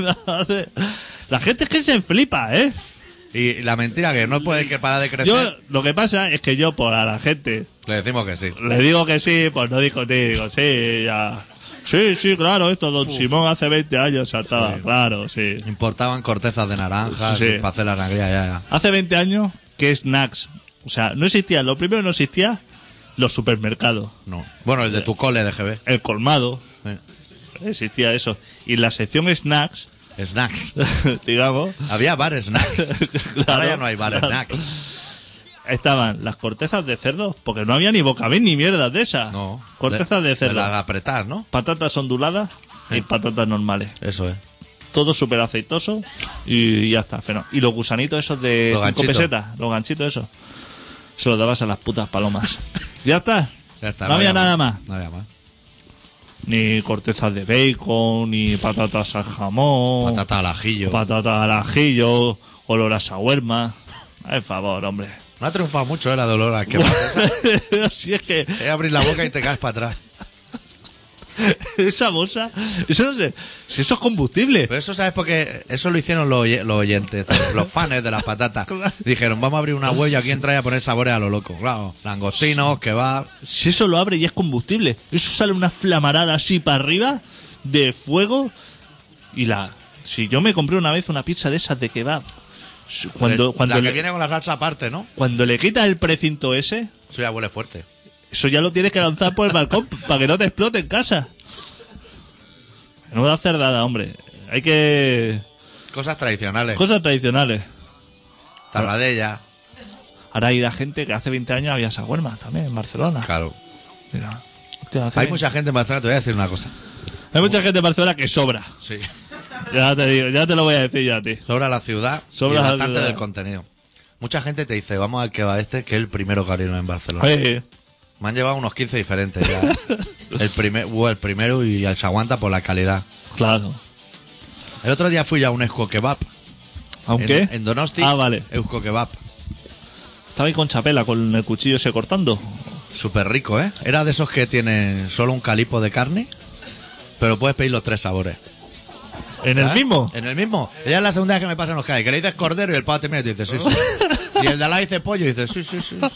La gente es que se flipa, ¿eh? Y la mentira que no puede que parar de crecer. Yo, lo que pasa es que yo, por a la gente, Le decimos que sí. le digo que sí, pues no discutir, digo, sí, ya. Sí, claro, esto, don Simón hace 20 años saltaba, Sí. claro, sí. Importaban cortezas de naranjas Sí. para hacer la sangría, ya. Hace 20 años, ¿qué snacks? O sea, no existía, lo primero no existía los supermercados, No. Bueno, el de tu cole de GB. el colmado, Sí. existía eso. Y la sección snacks, Snacks. digamos, Había bar snacks. Claro, Ahora ya no hay bar claro. snacks. estaban las cortezas de cerdo, porque no había ni bocabín ni mierdas de esas. No. Cortezas de cerdo, las apretar, ¿no? patatas onduladas y patatas normales. Eso es. Todo súper aceitoso y ya está. Y los gusanitos esos de Los 5 ganchitos. pesetas, los ganchitos esos, se los dabas a las putas palomas. Ya está. Ya está. No había nada más. No había más. Ni cortezas de bacon, ni patatas al jamón, Patata al ajillo. patatas al ajillo, olor a shawarma. Por favor, hombre. No ha triunfado mucho, la dolor a que Si es que es abrir la boca y te caes para atrás. esa bolsa, eso no sé, si eso es combustible. Pero eso, ¿sabes por qué? Eso lo hicieron los oyentes, los fans de las patatas. Dijeron, vamos a abrir una web y aquí entra y a poner sabores a lo loco. Claro, langostinos, kebab. Si eso lo abre y es combustible, eso sale una flamarada así para arriba de fuego y si yo me compré una vez una pizza de esas de kebab, cuando la que le, viene con la salsa aparte, ¿no? cuando le quitas el precinto ese, Eso ya huele fuerte. eso ya lo tienes que lanzar por el balcón para que no te explote en casa. No da cerdada, hombre. Hay que... Cosas tradicionales. Cosas tradicionales. Tarradella. Ahora hay la gente que hace 20 años había shawarma también en Barcelona. Claro. Mira, hostia, hace Hay 20 mucha gente en Barcelona, te voy a decir una cosa. hay mucha gente en Barcelona que sobra. Sí. Ya te digo, ya te lo voy a decir ya a ti. Sobra la ciudad Sobra y la bastante ciudad. del contenido. Mucha gente te dice, vamos al kebab este, que es el primero que abrieron en Barcelona. Oye, Me han llevado unos 15 diferentes ya. el primero y el se aguanta por la calidad. claro. El otro día fui a un Eusko Kebab. ¿Aunque? En Donosti. Ah, vale. Eusko Kebab. Estaba ahí con Chapela, con el cuchillo ese cortando. Súper rico, ¿eh? Era de esos que tienen solo un calipo de carne, pero puedes pedir los 3 sabores. ¿En el ¿Sabes? mismo? En el mismo. Ella es la segunda vez que me pasa en los calles, que le dices cordero y el pavo te mira y te dice sí, sí. Y el de al lado dice pollo y dice sí, sí, sí.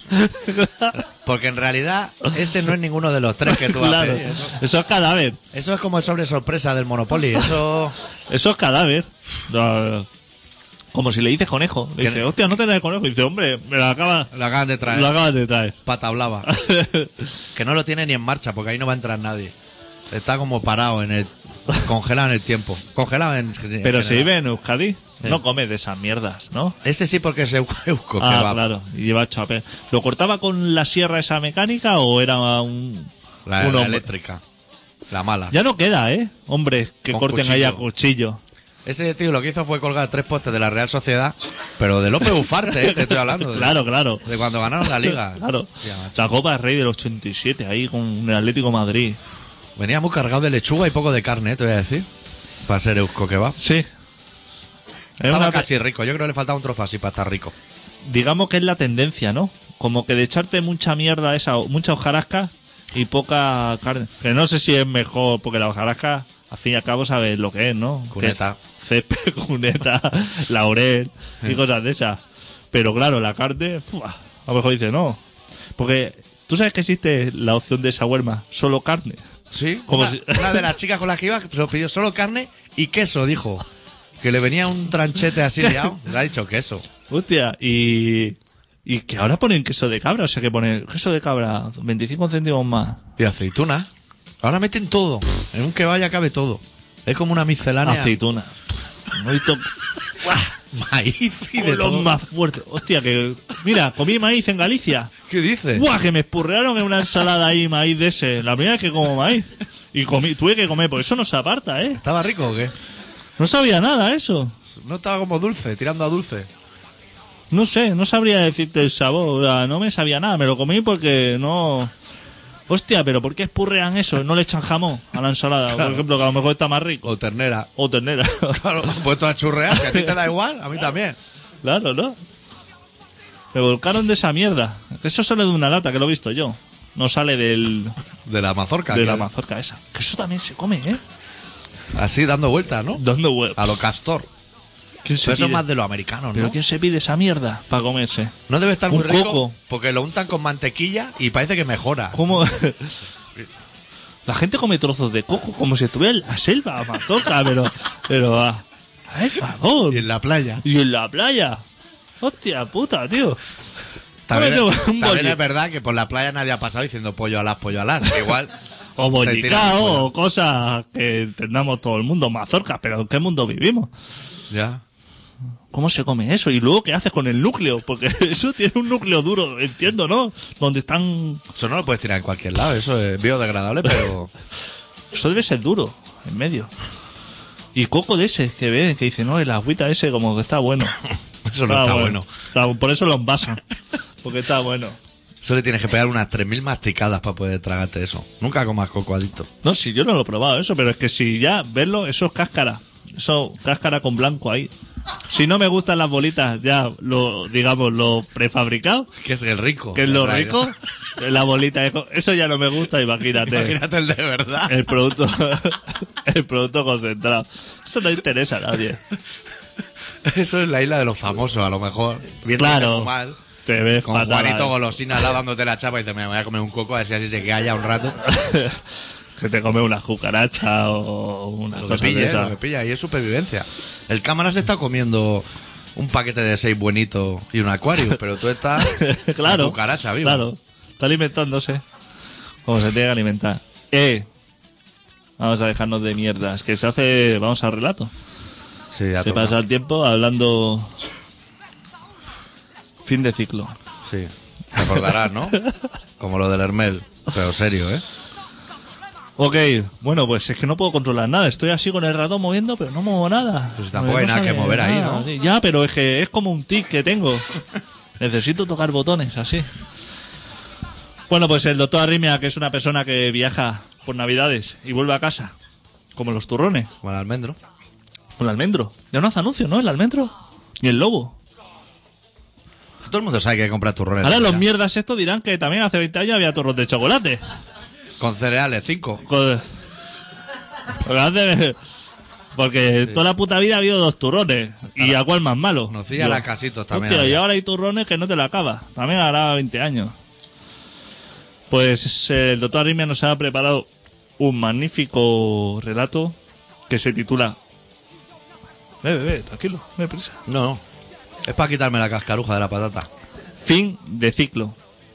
Porque en realidad ese no es ninguno de los 3 que tú vas a Claro. pedir. Eso es cadáver. Eso es como el sobre sorpresa del Monopoly. Eso... Eso es cadáver. No, como si le dices conejo. Le dice, hostia, no te da conejo. Y dice, hombre, me lo acabas Lo acaban de traer. lo acabas de traer. Pata blava. Que no lo tiene ni en marcha, porque ahí no va a entrar nadie. Está como parado en el... Congelado en el tiempo. Congelado en... Pero si general. vive en Euskadi, no come de esas mierdas, ¿no? Ese sí porque es Eusko Ah, Kebab. claro. Y lleva chapé. ¿Lo cortaba con la sierra esa mecánica o era un La hombre? eléctrica. La mala. Ya no queda, ¿eh? Hombres que Con corten cuchillo. ahí a cuchillo. Ese tío lo que hizo fue colgar 3 postes de la Real Sociedad, pero de López Ufarte, te estoy hablando. Claro, claro. De cuando ganaron la Liga. Claro. Ya, macho. La Copa del Rey del 87, ahí con el Atlético de Madrid. Venía muy cargado de lechuga y poco de carne, te voy a decir. Para ser Eusko Kebab. Sí. Es Estaba una casi rico. Yo creo que le faltaba un trozo así para estar rico. digamos que es la tendencia, ¿no? Como que de echarte mucha mierda esa, mucha hojarasca y poca carne. Que no sé si es mejor, porque la hojarasca, al fin y al cabo, sabes lo que es, ¿no? Cuneta. Que es césped, cuneta, laurel y cosas de esas. Pero claro, la carne, ¡fua! A lo mejor dice no. Porque tú sabes que existe la opción de shawarma, solo carne. Sí. Como Una, si- una de las chicas con las que iba se lo pidió solo carne y queso, dijo. Que le venía un tranchete así liado. Le ha dicho queso. Hostia, y que ahora ponen queso de cabra, o sea que ponen queso de cabra 25 céntimos más. Y aceitunas. Ahora meten todo. En un kebab ya cabe todo. Es como una miscelánea. Aceituna. No he visto Maíz y de los todo. más fuertes. Hostia, que mira, comí maíz en Galicia. ¿Qué dices? ¡Buah! Que me espurrearon en una ensalada ahí maíz de ese. La primera vez que como maíz. Y tuve que comer, porque eso no se aparta, ¿eh? ¿Estaba rico o qué? No sabía nada eso. No estaba como dulce, tirando a dulce. No sé, no sabría decirte el sabor. O sea, no me sabía nada, me lo comí porque no... Hostia, pero ¿por qué espurrean eso? No le echan jamón a la ensalada, por ejemplo, que a lo mejor está más rico. O ternera. O ternera. Claro, puesto a churrear. Si a ti te da igual, a mí también. Claro, ¿no? Me volcaron de esa mierda. Eso sale de una lata, que lo he visto yo. No sale de De la mazorca. la que- mazorca esa. Que eso también se come, ¿eh? Así dando vueltas, ¿no? Dando huevo. A lo castor. ¿Quién se Pero eso es pide? más de los americanos, ¿Pero ¿no? quién se pide esa mierda para comerse? No debe estar Un muy rico coco. porque lo untan con mantequilla y parece que mejora. ¿Cómo? La gente come trozos de coco como si estuviera en la selva, mazorca, pero ¡ay, favor! Y en la playa. Y en la playa. Hostia puta, tío. También, Cómete un también bolli- es verdad que por la playa nadie ha pasado diciendo pollo alas. Igual. O te tiran bollicao, fuera. o cosas que entendamos todo el mundo, mazorcas, pero ¿en qué mundo vivimos? Ya. ¿Cómo se come eso? Y luego, ¿qué haces con el núcleo? Porque eso tiene un núcleo duro, entiendo, ¿no? Donde están... Eso no lo puedes tirar en cualquier lado. Eso es biodegradable, pero... Eso debe ser duro, en medio. Y coco de ese, que ven, que dice, no, el agüita ese como que está bueno. Eso no está bueno. Por eso lo envasan, porque está bueno. Eso le tienes que pegar unas 3.000 masticadas para poder tragarte eso. Nunca comas coco adicto. No, si yo no lo he probado eso, pero es que si ya verlo, eso es cáscara. Eso, cáscara con blanco ahí. Si no me gustan las bolitas, ya lo prefabricado, Que es el rico. que es lo Trae- rico, la bolita, eso ya no me gusta, imagínate. Imagínate el de verdad. El producto, el producto concentrado. Eso no interesa a nadie. Eso es la isla de los famosos, a lo mejor. Viendo Claro. mal. Te ves Con fatal. Juanito Golosina al lado dándote la chapa y dice, me voy a comer un coco a ver si así se queda ya un rato. Que te come una cucaracha o una Lo que cosa de pilla, esa. lo que pilla. Y es supervivencia. El cámara se está comiendo un paquete de 6 buenitos y un acuario, pero tú estás Claro. una cucaracha viva. Claro. Está alimentándose. Como se tiene que alimentar. Vamos a dejarnos de mierdas. Que se hace. Vamos al relato. Sí, ya Se toca. pasa el tiempo hablando. Fin de ciclo. Sí. Te acordarás, ¿no? Como lo del Hermel. Pero serio, ¿eh? Ok, bueno, pues es que no puedo controlar nada. Estoy así con el ratón moviendo, pero no muevo nada. Pues tampoco hay nada que sale mover ahí, nada. ¿no? Sí, ya, pero es que es como un tic que tengo. Necesito tocar botones, así. Bueno, pues el doctor Arrimia, que es una persona que viaja por Navidades y vuelve a casa, como los turrones. Como el almendro. Con el almendro. Ya no hace anuncio, ¿no? El almendro. Ni el lobo. Todo el mundo sabe que hay que comprar turrones. Ahora los ya. mierdas estos dirán que también hace 20 años había turros de chocolate. Con cereales, 5. Porque toda la puta vida ha habido 2 turrones. ¿Y a cuál más malo? Nocilla la casitos también. Hostia, y había. ahora hay turrones que no te la acabas. También hará 20 años. Pues el doctor Arritmia nos ha preparado un magnífico relato que se titula... tranquilo, no hay prisa. No. Es para quitarme la cascaruja de la patata. Fin de ciclo.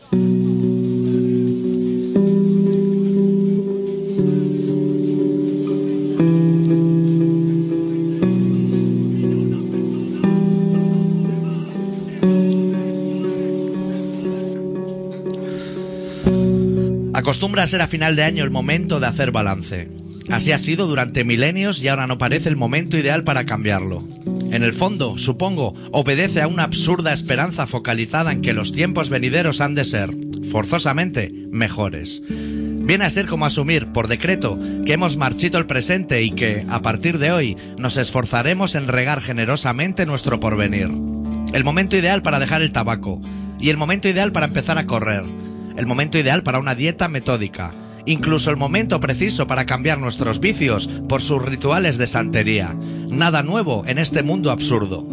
Acostumbra a ser a final de año el momento de hacer balance. Así ha sido durante milenios y ahora no parece el momento ideal para cambiarlo. En el fondo, supongo, obedece a una absurda esperanza focalizada en que los tiempos venideros han de ser, forzosamente, mejores. Viene a ser como asumir, por decreto, que hemos marchito el presente y que, a partir de hoy, nos esforzaremos en regar generosamente nuestro porvenir. El momento ideal para dejar el tabaco, y el momento ideal para empezar a correr, el momento ideal para una dieta metódica, incluso el momento preciso para cambiar nuestros vicios por sus rituales de santería. Nada nuevo en este mundo absurdo.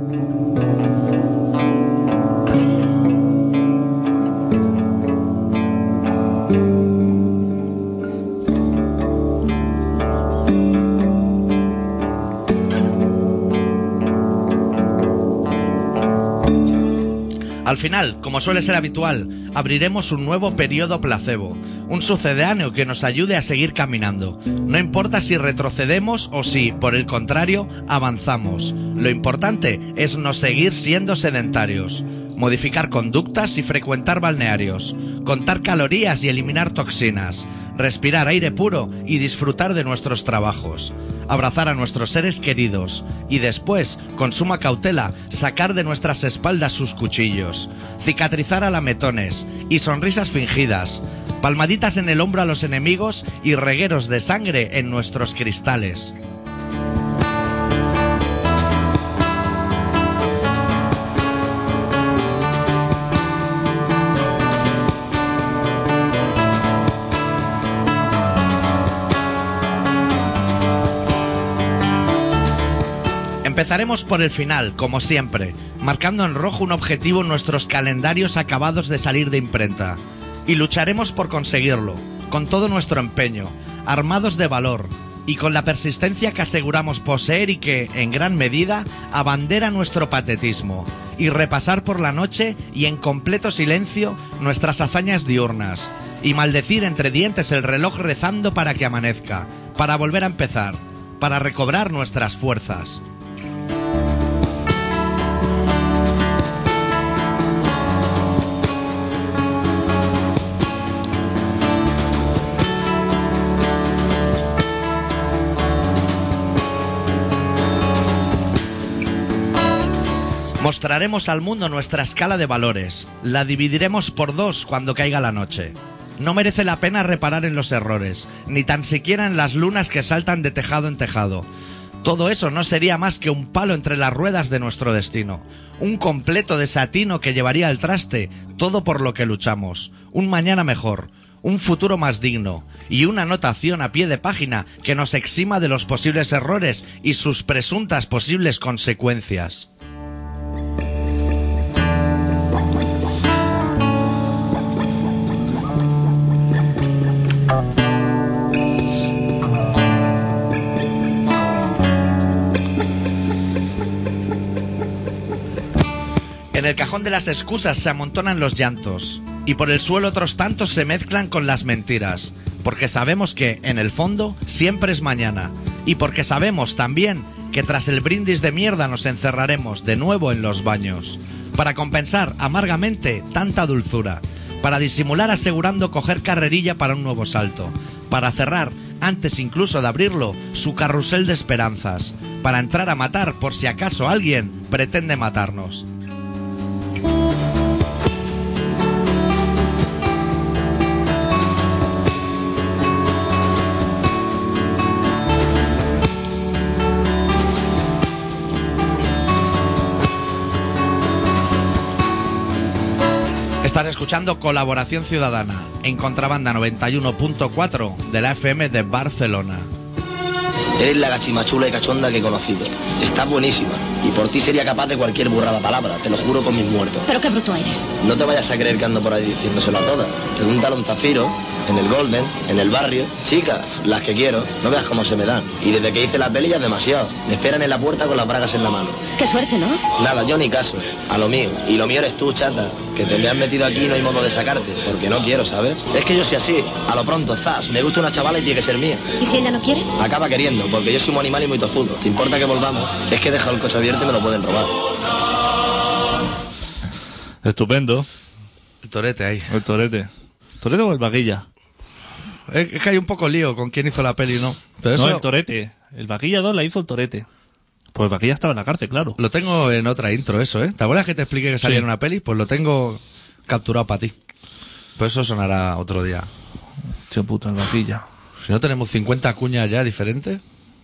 Al final, como suele ser habitual, abriremos un nuevo periodo placebo, un sucedáneo que nos ayude a seguir caminando. No importa si retrocedemos o si, por el contrario, avanzamos. Lo importante es no seguir siendo sedentarios. Modificar conductas y frecuentar balnearios, contar calorías y eliminar toxinas, respirar aire puro y disfrutar de nuestros trabajos, abrazar a nuestros seres queridos y después, con suma cautela, sacar de nuestras espaldas sus cuchillos, cicatrizar a lametones y sonrisas fingidas, palmaditas en el hombro a los enemigos y regueros de sangre en nuestros cristales. Empezaremos por el final, como siempre, marcando en rojo un objetivo en nuestros calendarios acabados de salir de imprenta. Y lucharemos por conseguirlo, con todo nuestro empeño, armados de valor, y con la persistencia que aseguramos poseer y que, en gran medida, abandera nuestro patetismo, y repasar por la noche y en completo silencio nuestras hazañas diurnas, y maldecir entre dientes el reloj rezando para que amanezca, para volver a empezar, para recobrar nuestras fuerzas. Mostraremos al mundo nuestra escala de valores. La dividiremos por 2 cuando caiga la noche. No merece la pena reparar en los errores, ni tan siquiera en las lunas que saltan de tejado en tejado. Todo eso no sería más que un palo entre las ruedas de nuestro destino. Un completo desatino que llevaría al traste todo por lo que luchamos. Un mañana mejor, un futuro más digno y una anotación a pie de página que nos exima de los posibles errores y sus presuntas posibles consecuencias. En el cajón de las excusas se amontonan los llantos, y por el suelo otros tantos se mezclan con las mentiras, porque sabemos que, en el fondo, siempre es mañana, y porque sabemos también que tras el brindis de mierda nos encerraremos de nuevo en los baños, para compensar amargamente tanta dulzura, para disimular asegurando coger carrerilla para un nuevo salto, para cerrar, antes incluso de abrirlo, su carrusel de esperanzas, para entrar a matar por si acaso alguien pretende matarnos. Estás escuchando Colaboración Ciudadana en Contrabanda 91.4 de la FM de Barcelona. Eres la gachimachula y cachonda que he conocido. Estás buenísima. Y por ti sería capaz de cualquier burrada palabra, te lo juro con mis muertos. Pero qué bruto eres. No te vayas a creer que ando por ahí diciéndoselo a todas. Pregúntale a un Zafiro, en el Golden, en el barrio. Chicas, las que quiero, no veas cómo se me dan. Y desde que hice la peli ya es demasiado. Me esperan en la puerta con las bragas en la mano. Qué suerte, ¿no? Nada, yo ni caso. A lo mío. Y lo mío eres tú, chata. Que te me has metido aquí y no hay modo de sacarte. Porque no quiero, ¿sabes? Es que yo soy así. A lo pronto, zas. Me gusta una chavala y tiene que ser mía. ¿Y si ella no quiere? Acaba queriendo, porque yo soy un animal y muy tozudo. ¿Te importa que volvamos? Es que he dejado el coche abierto y me lo pueden robar. Estupendo. El torete ahí. El torete. ¿Torete o el vaquilla? Es que hay un poco lío con quién hizo la peli, ¿no? Pero eso No, el torete. El vaquilla 2 la hizo el torete. Pues el vaquilla estaba en la cárcel, claro. lo tengo en otra intro, eso, ¿eh? ¿Te acuerdas que te expliqué que salía Sí. en una peli? Pues lo tengo capturado para ti. Pues eso sonará otro día. Che puta, el vaquilla. Si no tenemos 50 cuñas ya diferentes.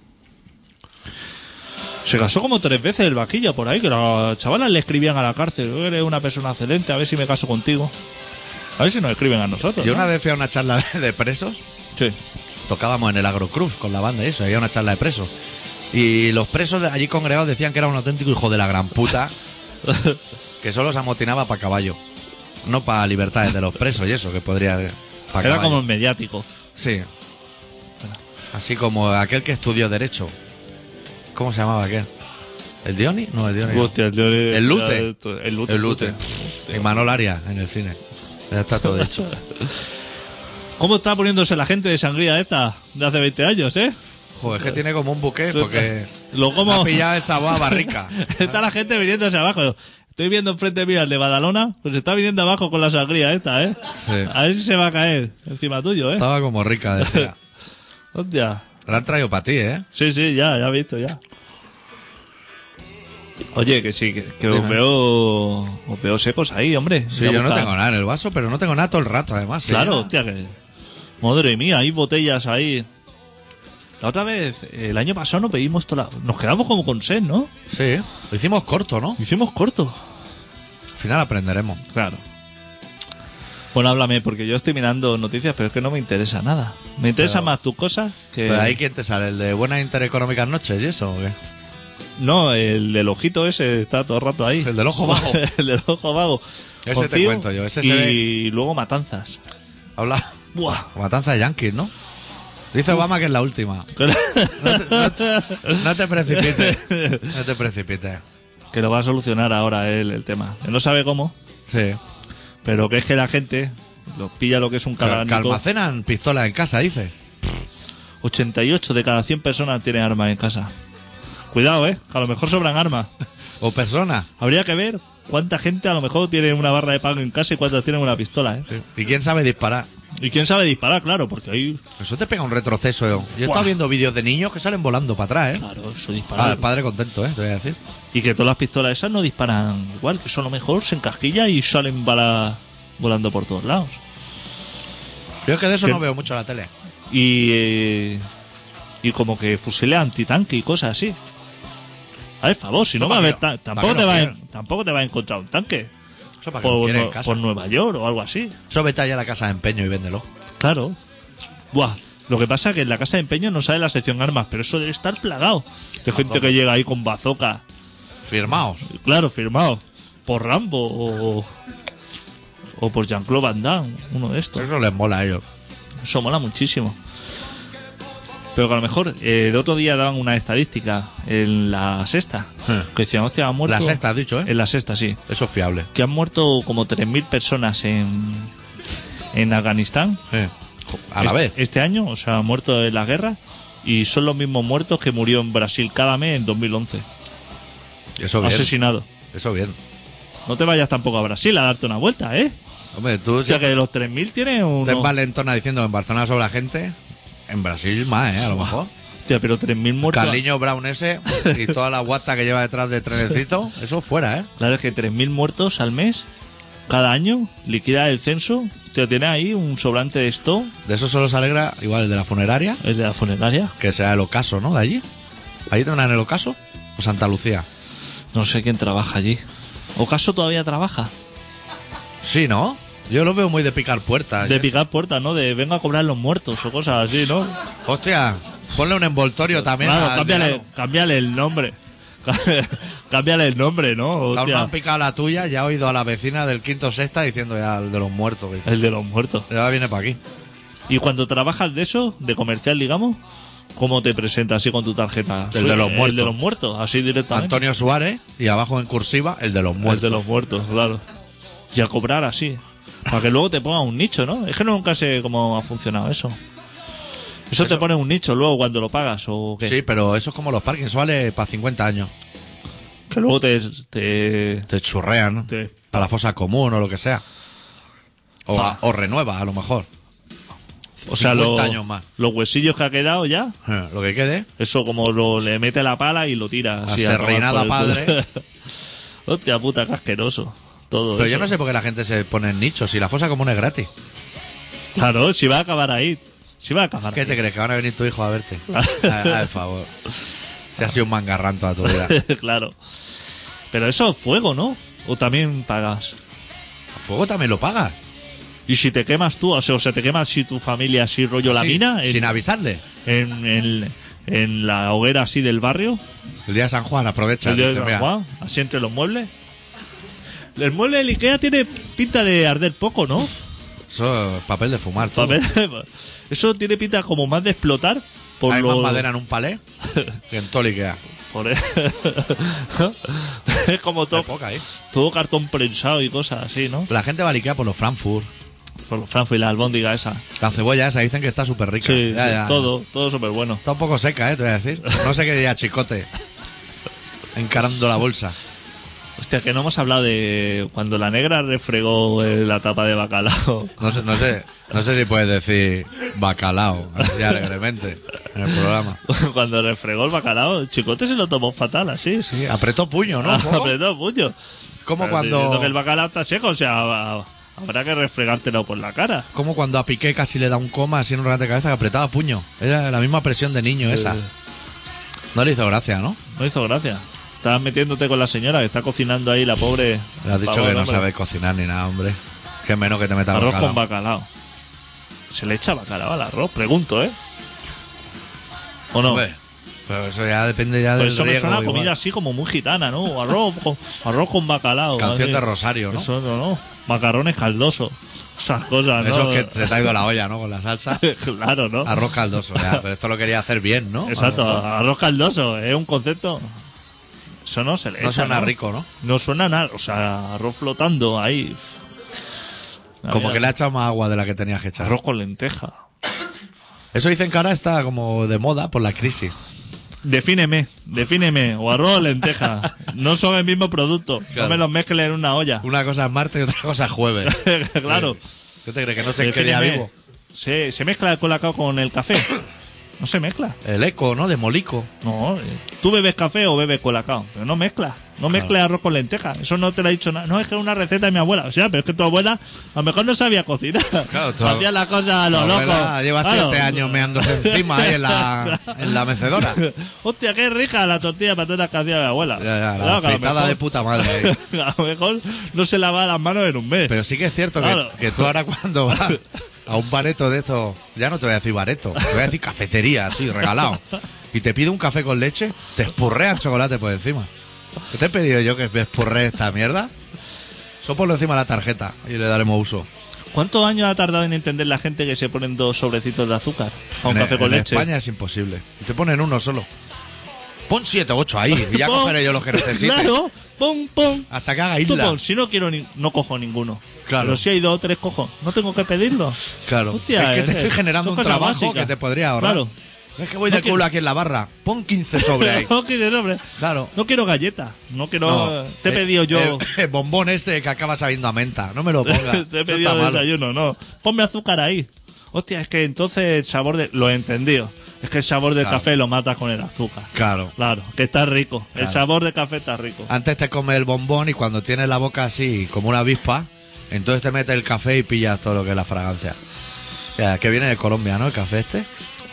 Se casó como 3 veces el vaquilla por ahí, que las chavalas le escribían a la cárcel. Eres una persona excelente, a ver si me caso contigo. A ver si nos escriben a nosotros. Yo ¿no? una vez fui a una charla de presos. Sí. Tocábamos en el Agrocruz con la banda y eso, había una charla de presos. Y los presos de allí congregados decían que era un auténtico hijo de la gran puta, que solo se amotinaba para caballo, no para libertades de los presos y eso, que podría... pa' Era caballo. como el mediático. Sí. Así como aquel que estudió Derecho. ¿Cómo se llamaba aquel? ¿El Dioni? No, el Dioni. Hostia, El Lute. El Lute. El Lute. Y Manol Arias en el cine. Ya está todo hecho. ¿Cómo está poniéndose la gente de sangría esta de hace 20 años, eh? Joder, es que tiene como un buque porque Lo como... ha pillado el sabor a barrica. Está la gente viniéndose abajo. Estoy viendo enfrente mío el de Badalona, pues está viniendo abajo con la sangría esta, ¿eh? Sí. A ver si se va a caer encima tuyo, ¿eh? Estaba como rica, decía. Hostia. La han traído para ti, ¿eh? Sí, ya he visto, ya. Oye, que sí, que os Dime. veo secos ahí, hombre. Sí, Ya yo no busca- tengo nada en el vaso, pero no tengo nada todo el rato, además. ¿sí? Claro, hostia, que... Madre mía, hay botellas ahí. La otra vez, el año pasado nos pedimos toda la... Nos quedamos como con sed, ¿no? Sí, lo hicimos corto, ¿no? Hicimos corto. Al final aprenderemos. Claro. Bueno, háblame, porque yo estoy mirando noticias, pero es que no me interesa nada. Me interesan más tus cosas que... Pero ahí quién te sale, el de Buenas Intereconómicas Noches y eso, ¿o qué? No, el del ojito ese está todo el rato ahí. El del ojo vago. El del ojo vago. Ese te Confío, cuento yo, ese y se ve. luego matanzas. Habla. Buah. Matanza de Yankees, ¿no? Dice Obama que es la última. No te precipites. No te precipites. Que lo va a solucionar ahora él el tema. Él no sabe cómo, Sí. pero que es que la gente los pilla lo que es un Que calánico. almacenan pistolas en casa, dice. 88 de cada 100 personas tienen armas en casa. Cuidado, que a lo mejor sobran armas. O personas. Habría que ver cuánta gente a lo mejor tiene una barra de pan en casa y cuántas tienen una pistola, ¿eh? Sí. ¿Y quién sabe disparar? Y quién sabe disparar, claro, porque ahí... Eso te pega un retroceso, yo. Yo he estado Buah. viendo vídeos de niños que salen volando para atrás, ¿eh? Claro, eso Ah, dispara. el padre contento, ¿eh? Te voy a decir. Y que todas las pistolas esas no disparan igual, que son lo mejor, se encasquilla y salen balas volando por todos lados. Yo es que de eso ¿Qué? no veo mucho la tele. Y como que fusiles antitanque y cosas así. A ver, favor, si Eso no va a para haber... qué- tampoco, para qué te lo va a, quieren. tampoco te va a encontrar un tanque. Eso para que lo quieren en casa. Por Nueva York o algo así. Eso vete allá a la casa de empeño y véndelo. Claro. Buah. Lo que pasa es que en la casa de empeño no sale la sección armas, pero eso debe estar plagado. De gente que llega ahí con bazooka. Firmaos. Claro, firmado. Por Rambo o por Jean-Claude Van Damme, uno de estos. Eso les mola a ellos. Eso mola muchísimo. Pero que a lo mejor el otro día daban una estadística en la sexta. Que decían, hostia, han muerto... La sexta has dicho, ¿eh? En la sexta, sí. Eso es fiable. Que han muerto como 3.000 personas en Afganistán. Sí. A la vez. Este año, o sea, han muerto en la guerra. Y son los mismos muertos que murió en Brasil cada mes en 2011. Eso bien. Asesinado. Eso bien. No te vayas tampoco a Brasil a darte una vuelta, ¿eh? Hombre, tú O sea, que de los 3.000 tiene te uno... envalentona diciendo que en Barcelona sobra gente. En Brasil más, ¿eh? A lo mejor. Hostia, pero 3.000 muertos... Carliño Brown ese y toda la guata que lleva detrás de trenecito. Eso fuera, ¿eh? Claro, es que 3.000 muertos al mes, cada año, liquida el censo. Te tiene ahí un sobrante de esto, De eso solo se alegra igual el de la funeraria, el de la funeraria. que sea el ocaso, ¿no? De allí. ¿Ahí tendrán el ocaso? ¿O Santa Lucía? No sé quién trabaja allí. ¿Ocaso todavía trabaja? Sí, ¿no? Yo lo veo muy de picar puertas. De picar puertas, ¿no? De venga a cobrar los muertos o cosas así, ¿no? Hostia, ponle un envoltorio también. Claro, al vegano. cámbiale el nombre. Cámbiale el nombre, ¿no? Aún no Hostia, han picado la tuya, ya he oído a la vecina del quinto sexta diciendo ya el de los muertos. Que dice. el de los muertos. Ya viene para aquí. Y cuando trabajas de eso, de comercial, digamos, ¿cómo te presentas así con tu tarjeta? El de los El muertos. de los muertos, así directamente. Antonio Suárez y abajo en cursiva el de los El muertos. de los muertos, claro. Y a cobrar así. Para que luego te ponga un nicho, ¿no? Es que nunca sé cómo ha funcionado eso. Eso te pone un nicho luego cuando lo pagas o qué. Sí, pero eso es como los parkings, eso vale para 50 años. Que luego te Te churrean, ¿no? Te- A la fosa común o lo que sea. O renueva, a lo mejor. o sea, 50 años más. los huesillos que ha quedado ya, Lo que quede. eso como le mete la pala y lo tira. A así ser tomar reinada por el culo. padre. Hostia puta, qué asqueroso. Todo Pero eso. yo no sé por qué la gente se pone en nichos. Si la fosa común es gratis. Claro, si va a acabar ahí. Si va a acabar ¿Qué ahí. te crees? ¿Que van a venir tu hijo a verte? Por favor. Si has sido un mangarrán toda tu vida. Claro. Pero eso es fuego, ¿no? O también pagas. ¿A fuego también lo pagas? Y si te quemas tú, o sea, te quemas si tu familia así rollo la Sí, mina, sin avisarle. en la hoguera así del barrio, El día de San Juan, aprovecha. el día de dice, San mira, Juan, así entre los muebles. El mueble del Ikea tiene pinta de arder poco, ¿no? Eso es papel de fumar. Todo. Eso tiene pinta como más de explotar por Hay lo... más madera en un palé que en todo el Ikea. por es como Hay todo, poca ahí. todo cartón prensado y cosas así, ¿no? La gente va al Ikea por los Frankfurt. Por los Frankfurt y la albóndiga esa. La cebolla esa dicen que está súper rica. Sí, Ya, ya. todo súper bueno. Está un poco seca, te voy a decir. No sé qué diría Chicote. Encarando la bolsa. Hostia, que no hemos hablado de cuando la negra refregó la tapa de bacalao. No sé si puedes decir bacalao así alegremente en el programa. Cuando refregó el bacalao, el Chicote se lo tomó fatal, así. Sí, apretó puño, ¿no? Apretó puño. Como Pero cuando- diciendo que el bacalao está seco, o sea, habrá que refregártelo por la cara. Como cuando a Piqué casi le da un coma así en un remate de cabeza que apretaba puño. Era la misma presión de niño esa. No le hizo gracia, ¿no? No hizo gracia. Estabas metiéndote con la señora que está cocinando ahí, la pobre. Le has dicho Pavo, que no hombre. sabe cocinar ni nada, hombre. Que menos que te metas Arroz bacalao. con bacalao. ¿Se le echa bacalao al arroz? Pregunto, ¿eh? ¿O no? Hombre, pero eso ya depende ya Pues del eso me riesgo. suena a igual. comida así como muy gitana, ¿no? Arroz con bacalao. Canción así. de Rosario, ¿no? Eso no. Macarrones caldosos. Esas cosas, ¿no? Eso es que se te ha ido la olla, ¿no? Con la salsa. Claro, ¿no? Arroz caldoso, ya. Pero esto lo quería hacer bien, ¿no? Exacto, arroz caldoso, es un concepto. Eso no se le No echa, suena rico, ¿no? No suena nada, o sea, arroz flotando ahí. Como que le ha echado más agua de la que tenías que echar. Arroz con lenteja. Eso dicen que ahora está como de moda por la crisis. Defíneme, o arroz o lenteja. No son el mismo producto, Claro. no me los mezcles en una olla. Una cosa es martes y otra cosa es jueves. Claro. ¿Qué te crees? Que no sé en qué día Defíneme. vivo. Se mezcla el colacao con el café. No se mezcla. El eco, ¿no? De Molico. No, tú bebes café o bebes colacao, pero no mezcla. No mezcles arroz con lenteja. Eso no te lo ha dicho nada. No, es que es una receta de mi abuela. O sea, pero es que tu abuela a lo mejor no sabía cocinar. Claro, Hacía las cosas a lo La loco. abuela lleva Claro. 7 años meándose encima ahí en la mecedora. Hostia, qué rica la tortilla de patatas que hacía mi abuela. Ya, ya, Claro, la que a lo afeitada mejor- de puta madre ahí. A lo mejor no se lava las manos en un mes. Pero sí que es cierto Claro. que tú ahora cuando vas a un bareto de estos, ya no te voy a decir bareto, te voy a decir cafetería, así, regalado, y te pide un café con leche, te espurrean chocolate por encima. ¿Qué te he pedido yo que me espurree esta mierda? Eso ponlo encima de la tarjeta y le daremos uso. ¿Cuántos años ha tardado en entender la gente que se ponen 2 sobrecitos de azúcar a un café con en leche? España es imposible. Y te ponen uno solo. Pon 7 o 8 ahí y ya Pon- cogeré yo los que necesite. Claro, pon. Hasta que haga Tú isla. pon, si no quiero no cojo ninguno. Claro. Pero si hay 2 o 3 cojo, no tengo que pedirlo. Claro. Hostia, es que te estoy generando son un cosas trabajo básicas. que te podría ahorrar. Claro. Es que voy No de quiero- culo aquí en la barra. Pon 15 sobre ahí. No quiero, hombre. Claro. No quiero galletas. No quiero. No. Te he pedido yo. El bombón ese que acaba sabiendo a menta. No me lo pongas. Te he Eso pedido está malo. desayuno, no. Ponme azúcar ahí. Hostia, es que entonces el sabor de. Lo he entendido. Es que el sabor del Claro. café lo matas con el azúcar. Claro. Claro, que está rico. El Claro. sabor de café está rico. Antes te comes el bombón y cuando tienes la boca así como una avispa, entonces te metes el café y pillas todo lo que es la fragancia. Que viene de Colombia, ¿no? El café este.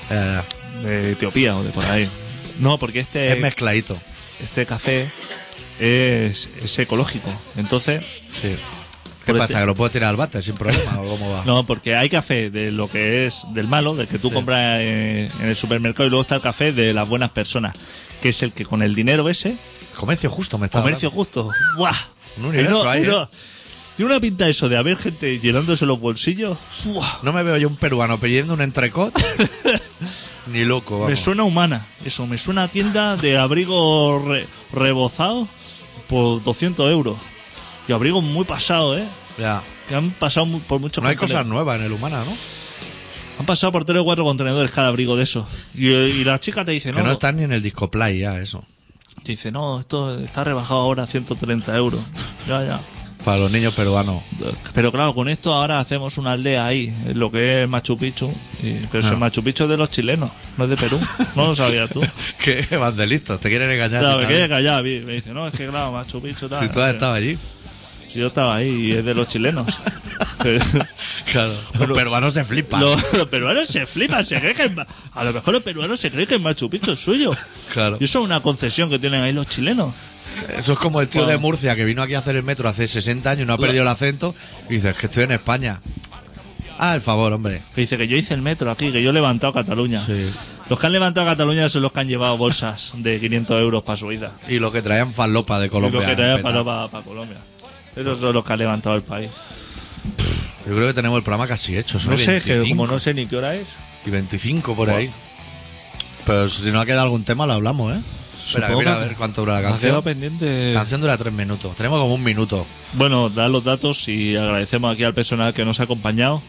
De Etiopía o de por ahí. No, porque Es mezcladito. este café es ecológico. Entonces, Sí. ¿Qué Por pasa? este- ¿Que lo puedo tirar al váter sin problema o cómo va? No, porque hay café de lo que es del malo, del que tú compras en el supermercado, y luego está el café de las buenas personas, que es el que con el dinero ese, Comercio justo me está comercio justo, ¡buah! Un universo ahí, ¿eh? Tiene una pinta eso de haber gente llenándose los bolsillos. ¡Buah! No me veo yo un peruano pidiendo un entrecot ni loco, vamos. Me suena humana, eso, me suena a tienda de abrigo rebozado por 200 euros. Y abrigo muy pasado, ¿eh? Ya. Que han pasado por muchos No hay contenedores. cosas nuevas en el Humana, ¿no? Han pasado por 3 o 4 contenedores cada abrigo de eso. Y la chica te dice, Que no están ni en el Discoplay ya, eso. Te dice, no, esto está rebajado ahora a 130 euros. Ya. Para los niños peruanos. Pero claro, con esto ahora hacemos una aldea ahí, en lo que es Machu Picchu. Pero si el Machu Picchu es de los chilenos, no es de Perú. No lo sabías tú. ¿Qué evangelistas? ¿Te quieren engañar? Claro, me Nadie. quedé callado. Me dice, no, es que claro, Machu Picchu tal. Si tú has estado allí. Si yo estaba ahí y es de los chilenos. Claro. Los peruanos se flipan. Los peruanos se flipan, se creen que a lo mejor los peruanos se creen que el Machu Picchu es suyo. Claro. Y eso es una concesión que tienen ahí los chilenos. Eso es como el tío Claro. de Murcia que vino aquí a hacer el metro hace 60 años y no ha perdido el acento. Y dices que estoy en España. Ah, el favor, hombre. Que dice que yo hice el metro aquí, que yo he levantado Cataluña. Sí. Los que han levantado Cataluña son los que han llevado bolsas de 500 euros para su vida. Y lo que traían falopa de Y Colombia. los que traían petado. para Colombia. Esos son los que han levantado el país. Yo creo que tenemos el programa casi hecho. Son No sé, que 25. como no sé ni qué hora es. Y 25 por ahí. Pero si no ha quedado algún tema, lo hablamos, ¿eh? Espera, que Supongo mira a que- ver cuánto dura la Me ha quedado canción. pendiente. La canción dura 3 minutos. Tenemos como un minuto. Bueno, dar los datos y agradecemos aquí al personal que nos ha acompañado.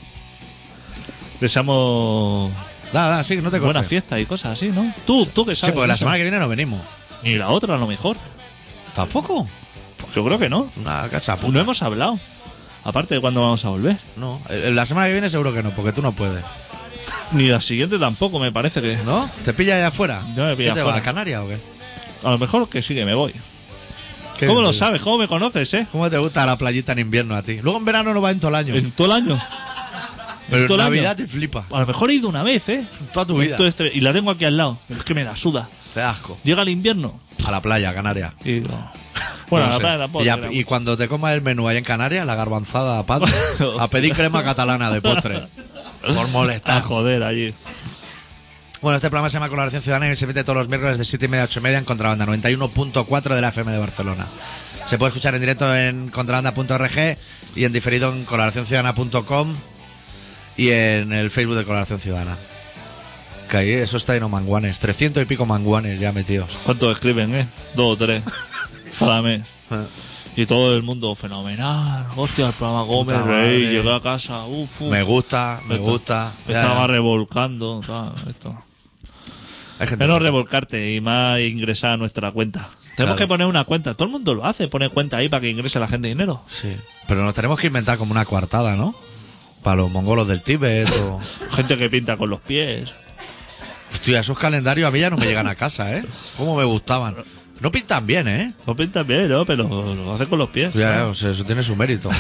Deseamos Da, sí, no te buenas cortes. fiestas y cosas así, ¿no? Tú que Sí, sabes. porque la eso. semana que viene no venimos. Ni la otra, a lo mejor. ¿Tampoco? Yo creo que no. Una cachaputa. No hemos hablado. Aparte de cuándo vamos a volver. No, la semana que viene seguro que no, porque tú no puedes. Ni la siguiente tampoco, me parece que. ¿No? ¿Te pilla allá afuera? Yo me pilla ¿Qué te afuera. vas, a Canarias o qué? A lo mejor que sí que me voy. ¿Qué ¿Cómo lo dices? sabes? ¿Cómo me conoces, ¿Cómo te gusta la playita en invierno a ti? Luego en verano no vas en todo el año. En todo el año. pero en todo el año. Navidad te flipa. A lo mejor he ido una vez, Toda tu vida. Y la tengo aquí al lado. Pero es que me la suda. Te da asco. Llega el invierno A la playa, Canarias. y digo. Bueno, No la sé. playa tampoco. Y cuando te comas el menú ahí en Canarias, la garbanzada a pan, a pedir crema catalana de postre. Por A molestar. joder allí. Bueno, este programa se llama Colaboración Ciudadana y se emite todos los miércoles de 7:30 a 8:30 en Contrabanda 91.4 de la FM de Barcelona. Se puede escuchar en directo en contrabanda.org y en diferido en colaboracionciudadana.com y en el Facebook de Colaboración Ciudadana. Que ahí eso está lleno de manguanes. 300 y pico manguanes ya metidos. ¿Cuántos escriben, 2 o 3 cada mes? Y todo el mundo fenomenal. Hostia, el programa Gómez Puta Rey. madre. Llegué a casa. Uf. Me gusta, me gusta. Me Ya, estaba ya. revolcando. Tal, esto. Hay gente Menos que- revolcarte y más ingresar a nuestra cuenta. Tenemos Claro. que poner una cuenta. Todo el mundo lo hace. Pone cuenta ahí para que ingrese la gente dinero. Sí. Pero nos tenemos que inventar como una coartada, ¿no? Para los mongolos del Tíbet o... Gente que pinta con los pies. Hostia, esos calendarios a mí ya no me llegan a casa, ¿eh? Cómo me gustaban. No pintan bien, ¿eh? No pintan bien, ¿no? Pero lo hacen con los pies. Ya, o sea, eso tiene su mérito.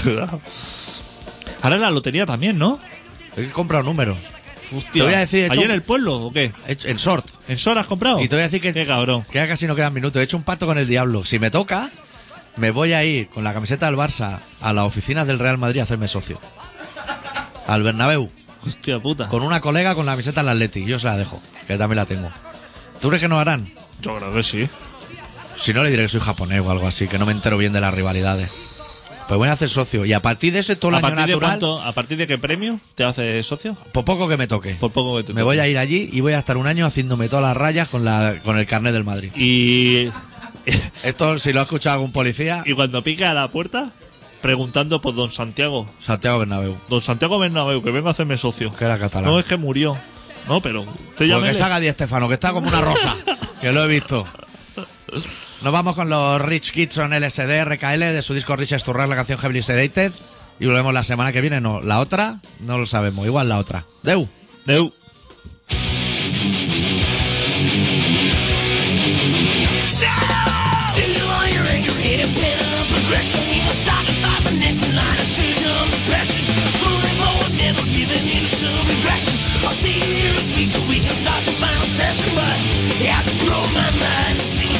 Ahora en la lotería también, ¿no? He comprado números. Hostia. Te voy a decir, he hecho ¿Allí en un- el pueblo o qué? En short. ¿En Sora has comprado? Y te voy a decir Qué que cabrón. ya casi no quedan minutos. He hecho un pacto con el diablo. Si me toca, me voy a ir con la camiseta del Barça a las oficinas del Real Madrid a hacerme socio. Al Bernabéu. Hostia puta. Con una colega con la camiseta del Atleti. Yo se la dejo, que también la tengo. ¿Tú crees que no harán? Yo creo que sí. Si no, le diré que soy japonés o algo así, que no me entero bien de las rivalidades. Pues voy a hacer socio. Y a partir de ese todo el ¿A año partir, de natural, cuánto, ¿A partir de qué premio te haces socio? por poco que me toque. Por poco que te Me voy a ir allí y voy a estar un año haciéndome todas las rayas con el carnet del Madrid. Y, Esto, si lo ha escuchado algún policía, y cuando pique a la puerta, preguntando por don Santiago. Santiago Bernabéu, Don Santiago Bernabéu, que vengo a hacerme socio. que era catalán. No, es que murió. No, pero usted ya Porque me se haga Di Stéfano, que está como una rosa, que lo he visto. Nos vamos con los Rich Kids on LSD, RKL, de su disco Rich Sturrar, la canción Heavily Sedated. Y volvemos la semana que viene, no. La otra, no lo sabemos. Igual la otra. Deu. Deu.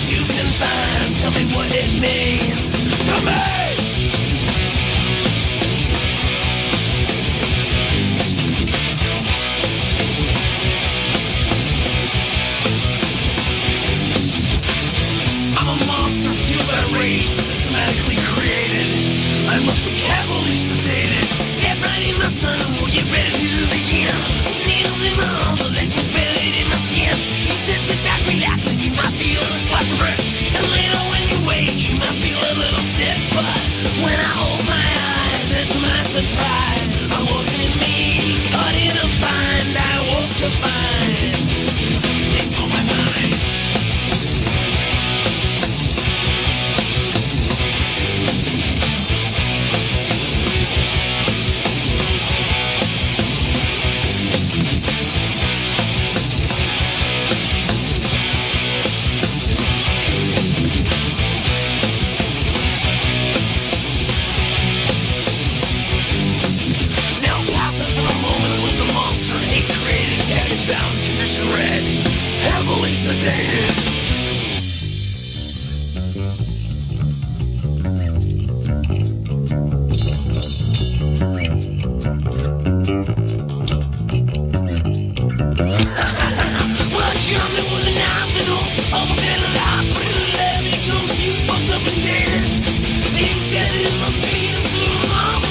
Tell me what it means to me. sedated. Well, come in with a knife and all my men alive, put it in levy, so you fucked up and dead. They said it must be a small